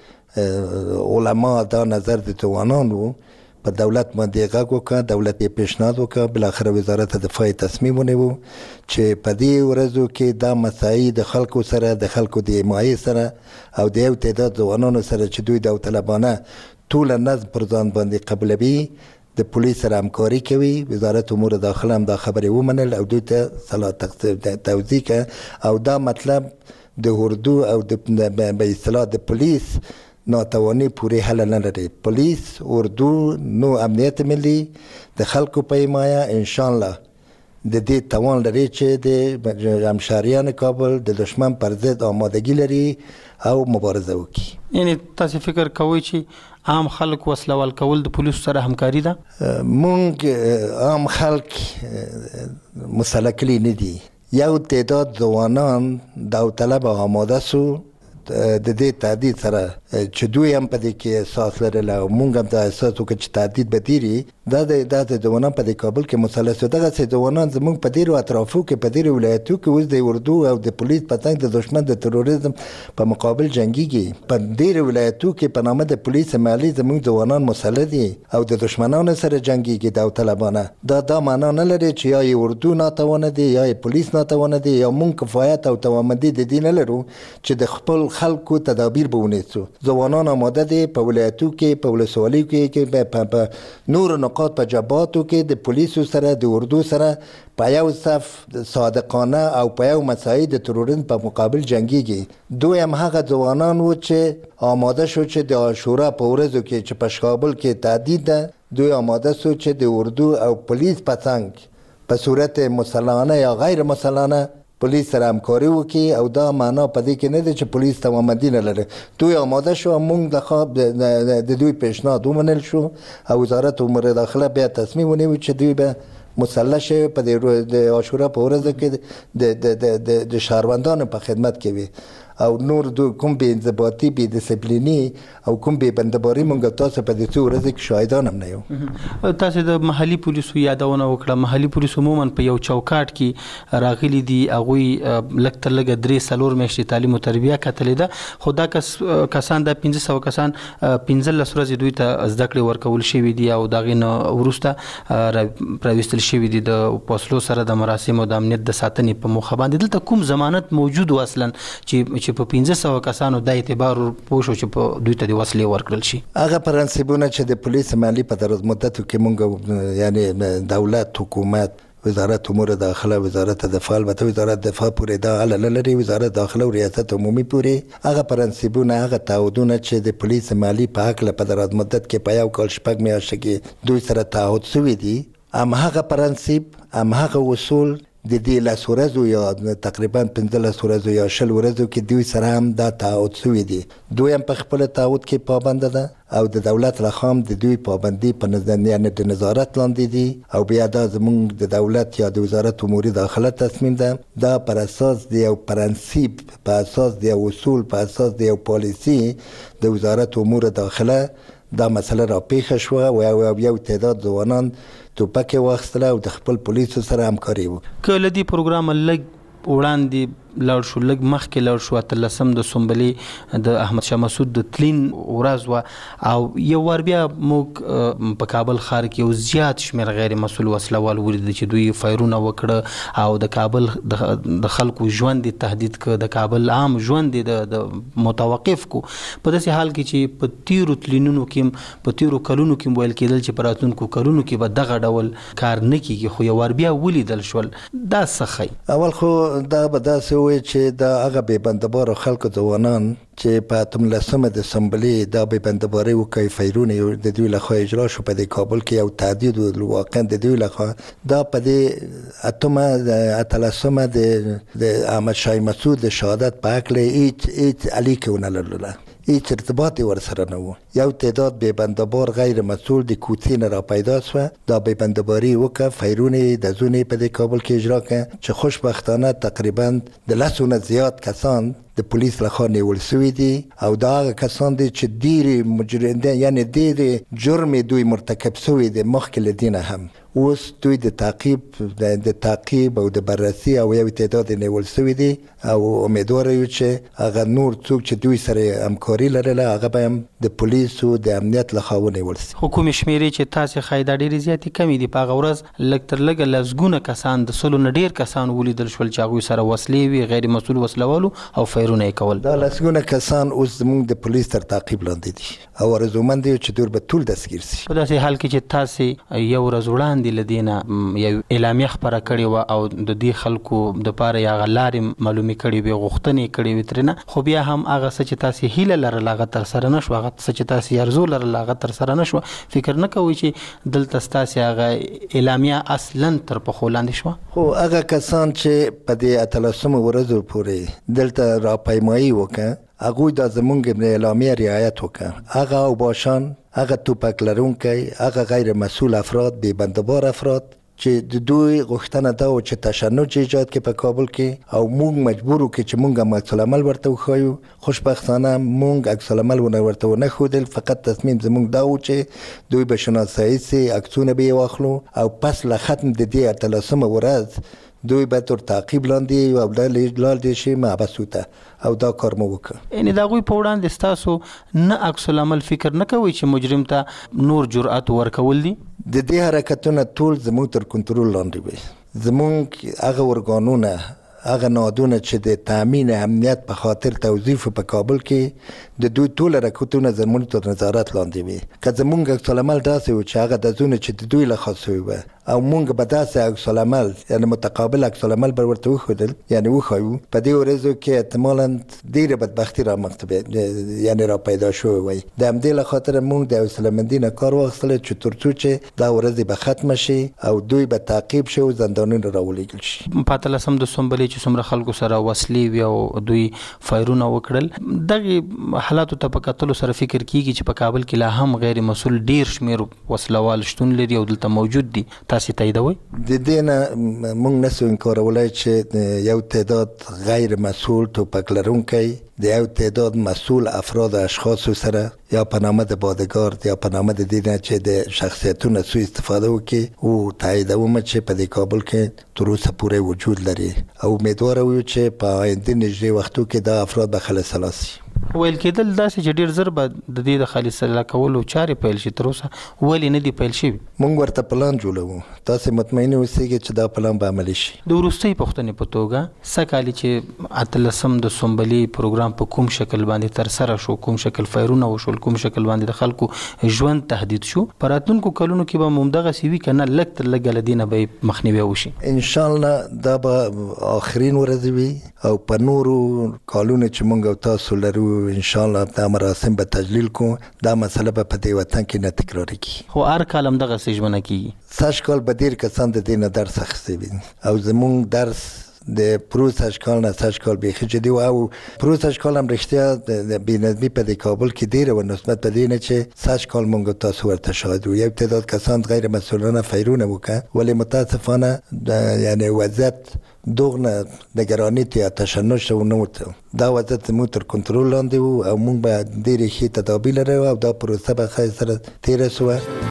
د علما، دا نظر د ځوانانو په دولت باندې غږ وکړه، دولت یې پیشنهاد وکړه، بالاخره وزارت دفاع تصمیم ونیو چې په دې ورځو کې دا مسایي د خلکو سره، د خلکو د حمایې سره او د یو تعداد ځوانانو سره چې دوی داوطلبانه ټول نظم پر ځان باندې قبلوي، د پولیس سره همکاري کوي. وزارت امور داخله هم دا خبرې ومنل او دوی ته سلا توضیح کړه او دا مطلب د اردو او د به اصطلاح د پولیس ناتوانی پوری حل نه لري. پولیس، اردو، نو امنیت ملی د خلکو په حمایه انشاءالله د دې توان لري چې د همشهریان کابل د دشمن پر ضد آمادگی لري او مبارزه وکړي. یعنی تاسو فکر کوئ چې عام خلک وسله کول د پولیسو سره همکاري ده؟ مونږ عام خلک مسلح کړي نه دي. یو تعداد ځوانان داوطلب آماده سو د دې تهدید سره چې دوی هم په دې کې احساس لرل او موږ هم دا احساس وکړو چې تهدید به ډېري دا د دا د ځوانان په دې کابل کې مسلط شو. دغسې ځوانان زموږ په ډېرو اطرافو کې په ډېرو ولایتو کې اوس د اردو او د پولیس په څنګ د دښمن د تروریزم په مقابل جنګیږي. په ډېرو ولایتو کې په نامه د پولیس مالي زموږ ځوانان مسلط دي او د دښمنانو سره جنګیږي داوطلبانه. دا دا معنا نه لري چې یا یې اردو ناتوانه دي یا یې پولیس ناتوانه دي یا موږ کفایت او توانمندي د دې نه لرو چې د خپل خلکو تدابیر به ونیسو. ځوانان آماده دي په ولایتو کې په ولسوالیو کې په نورو نقاط په جبهاتو کې د پولیسو سره د اردو سره په یو صف صادقانه او په یو مساعي د تروریزم په مقابل جنګیږي. دوی هم هغه ځوانان وو چې آماده شو چې د عاشورا په ورځو کې چې په کابل کې تهدید ده دوی آماده شو چې د اردو او پولیس په څنګ په صورت مسلحانه یا غیر مسلحانه پولیس سره همکاري وکړي او دا معنا په دې کې نه ده چې پولیس توانمندي نه لري. دوی آماده شو موږ د خواب د دوی پیشنهاد ومنل شو او وزارت امور داخله بیا تصمیم ونیو چې دوی به مسلح شي په د عاشورا په ورځ کې د شهروندانو په خدمت کې وي او نور دو کوم بې انضباطي بې ډسپلیني او کوم بې بندباري مونږ تاسو په دې څو ورځو کې شاهدان هم نه یو. تاسو د محلي پولیسو یادونه وکړه. محلي پولیس عموما په یو چوکاټ کې راغلي دي هغوی لږ تر لږه درې څلور میاشتې تعلیم او تربیه کتلې ده خو دا کس کسان دا پنځه سوه کسان پنځلس ورځې دوی ته زده کړې ورکول شوي دي او د هغې نه وروسته راویستل شوي دي د فاصلو سره د مراسمو د امنیت د ساتنې په موخه باندې. دلته کوم ضمانت موجود و اصلا چې چې په پنځه سوه کسانو د اعتبار پوه شو چې په دوی ته د وسلې ورکړل شي؟ هغه پرنسیبونه چې د پولیس مالي په دراز مدتو کې مونږ یعنی دولت حکومت وزارت امور داخله وزارت دفاع البته وزارت دفاع پورې دا اله لري وزارت داخله او ریاست عمومي پورې هغه پرنسیبونه هغه تعهدونه چې د پولیس مالي په حق په دراز مدت کې په یو کال شپږ میاشتې کې دوی سره تعهد شوي دي هم هغه پرنسیب هم هغه اصول د دې لس ورځو یا تقریبا پنځلس ورځو یا شل ورځو کې دوی سره هم دا تعهد شوي دي. دوی هم په خپل تعهد کې پابنده ده او د دولت لخوا هم د دوی پابندي په یعنې د نظارت لاندې دي او بیا دا زموږ د دولت یا د وزارت امور داخله تصمیم ده. دا پر اساس د یو پرنسیب په اساس د یو اصول په اساس د یو پالیسي د وزارت امور داخله دا مسله را پیښه شوه او یو تعداد ځوانان توپک واخیستله او د خپل پولیسو سره همکاري وکړه. که له دې پروګرامه لږ وړاندې لاړ شو لږ مخکې لاړ شو اتلسم د سنبلې د احمد شاه مسعود د تلین ورځ وه او یو وار بیا موږ په کابل ښار کې یو زیات شمېر غیر مسؤل وسلوال ولیدل چې دوی فایرونه وکړه او د کابل د خلکو ژوند یې تهدید کړ د کابل عام ژوند یې د متوقف کو په داسې حال کې چې په تیرو تلینونو کې په تیرو کلونو کې ویل کېدل چې په راتلونکو کلونو کې به دغه ډول کار نه کیږي خو یو وار بیا ولیدل شول. دا څه ښیي؟ اول خو دا به داسې وایي چې دا هغه بې بندباره خلکو ځوانان چې په اتلسمه د سنبلې دا بې بندباري وکړي فیرونه د دوی لخوا اجرا شو په دې کابل کې یو تهدید واقعا د دوی لخوا دا په دې اتمه اتلسمه د احمد شاه مسعود د شهادت په هکله هیڅ هیڅ اړیکه ونه لرله هیڅ ارتباط ورسره نه و. یو تعداد بې بندبار غیر مسؤل د کوڅې نه را پیدا شوه دا بې بندباري وکړه فیرونه د زونې په دې کابل کې اجرا کړه چې خوشبختانه تقریبا د لسو نه زیات کسان د پولیس لخوا نیول شوي دي او دا هغه کسان دي چې ډېرې مجرم دي یعنې ډېرې جرم دوی مرتکب شوي دي مخکې له دې نه هم اوس دوی د تعقیب د تعقیب او د بررسي او یو تعداد نیول شوي دي او امیدواره یو چې هغه نور څوک چې دوی سره همکاري لرله هغه به هم د پولیسو د امنیت لخوا ونیول شي. خو کومې شمېرې چې تاسې ښایي دا ډېرې زیاتې کمې دي په هغه ورځ لږ تر لږه لسګونه کسان د سلو نه ډېر کسان ولیدل شول چې هغوی سره وسلې وي غیر مسؤل وسلوالو او فیرونه یې کول. دا لسګونه کسان اوس زموږ د پولیس تر تعقیب لاندې دي او ارزومند یو چې دوی به ټول دستګیر شي. په داسې حال کې چې تاسې یو ورځ وړاندې له دې نه یو اعلامیه خپره کړې وه او د دې خلکو دپاره یې هغه لارې معلومې کړې وې غوښتنې یې کړې وې ترېنه خو بیا هم هغه څه چې تاسې هیله لرله هغه ترسره نه شوه هغه څه چې تاسې ارزو لرله هغه ترسره نه شوه فکر نه کوئ چې دلته ستاسې هغه اعلامیه اصلا تر پښو لاندې شوه؟ خو هغه کسان چې په دې اتلسمو ورځو پورې دلته راپیمایي وکړه هغوی دا زمونږ اعلامیه رعایت وکړه هغه اوباشان هغه توپک لرونکی هغه غیر مسؤل افراد بې بندبار افراد چې د دوی غوښتنه دا و چې تشنج ایجاد کې په کابل کې او موږ مجبور وو چې موږ هم عکس العمل ورته وښایو. خوشبختانه موږ عکس العمل ونه ورته ونه ښودل، فقط تصمیم زموږ دا و چې دوی به شناسایی سي، عکسونه به یې واخلو او پس له ختم د دې اتلسمه ورځ دوی به تر تعقیب لاندې او لاندې شي محبسو ته، او دا کار مو وکړ. یعنې د هغوی په وړاندې ستاسو نه عکس العمل فکر نه کوئ چې مجرم ته نور جرأت ورکول دي؟ د دې حرکتونه ټول زموږ تر کنټرول لاندې وي. زموږ هغه ارګانونه، هغه نهادونه چې د تامین امنیت په خاطر توظیف په کابل کې د دوی ټول حرکتونه زموږ تر نظارت لاندې وي. که زموږ عکس العمل داسې و چې هغه ډزونه چې د دوی له خوا سوي وه او موږ به داسې عکس العمل یعنې متقابل عکس العمل به ورته وښودل، یعنې وښایو، په دې ورځو کې احتمالا ډېره بدبختي رامنځته یعنې را پیدا شوې وای. د همدې له خاطره موږ د حوصله‌مندي نه کار واخیستلی چې تر څو چې دا ورځې به ختمه شي او دوی به تعقیب شي او زندانونو راولېږل شي. په اتلسم د سنبلې چې څومره خلکو سره وسلې وي او دوی فایرونه وکړل، دغې حالاتو ته په کتلو سره فکر کیږي چې په کابل کې لا هم غیر مسؤل ډیر شمیر وسلوال شتون لري او دلته موجود دي. تاسې تاییدوئ؟ د دې نه موږ نسو انکارولای چې یو تعداد غیر مسؤل توپک لرونکی د یو تعداد مسؤل افراد اشخاصو سره یا په نامه د بادګارد یا په نامه د دې نه چې د شخصیتونو سوء استفاده وکړي، او تاییدوم چې په دې کابل کې تر اوسه پورې وجود لري او امیدواره یو چې په آینده نږدې وختو کې دا افراد به خلاص شي. ویل کېدل داسې چې ډېر زر به د دې د خالص سلا کولو چارې پیل شي، تر اوسه ولې نه دي پیل شوي؟ موږ ورته پلان جوړوو، تاسې مطمئن اوسئ چې دا پلان به عملي شي. د وروستۍ پوښتنې په توګه سږکال چې اتلسم د سنبلې پروګرام په کوم شکل باندې ترسره شو، کوم شکل فایرونه وشول، کوم شکل باندې د خلکو ژوند تهدید شو، په راتلونکو کلونو کې به همدغسې وي که نه لږ تر لږه له دې نه به مخنیوی وشي؟ انشاءالله دا به آخرین ورځې وي او په نورو کالونو چې موږ او تاسو لرو انشاءالله دا مراسم به تجلیل کوو. دا مسله به په دې وطن کې نه تکرارېږي. خو هر کال همدغسې ژمنه کېږي. سږ کال به ډېر کسان د دې نه درس اخیستی وي او زموږ درس د پروسږ کال نه سږ کال بیخي جدي و او پروسږ کال هم رښتیا د بېنظمي په دې کابل کې ډېره وه نسبت په دې نه چې سږ کال موږ تاسو ورته شاهد وو. یو تعداد کسان غیر مسؤلانه فیرونه وکړه، ولې متاسفانه یعنې وضعیت دغنه نگرانی یا تشنج ته ونه ورته. دا وضعیت زموږ تر کنټرول لاندې و او موږ به ډېرې ښې تدابیر لرو او دا پروسه به ښه سره تېره شوه.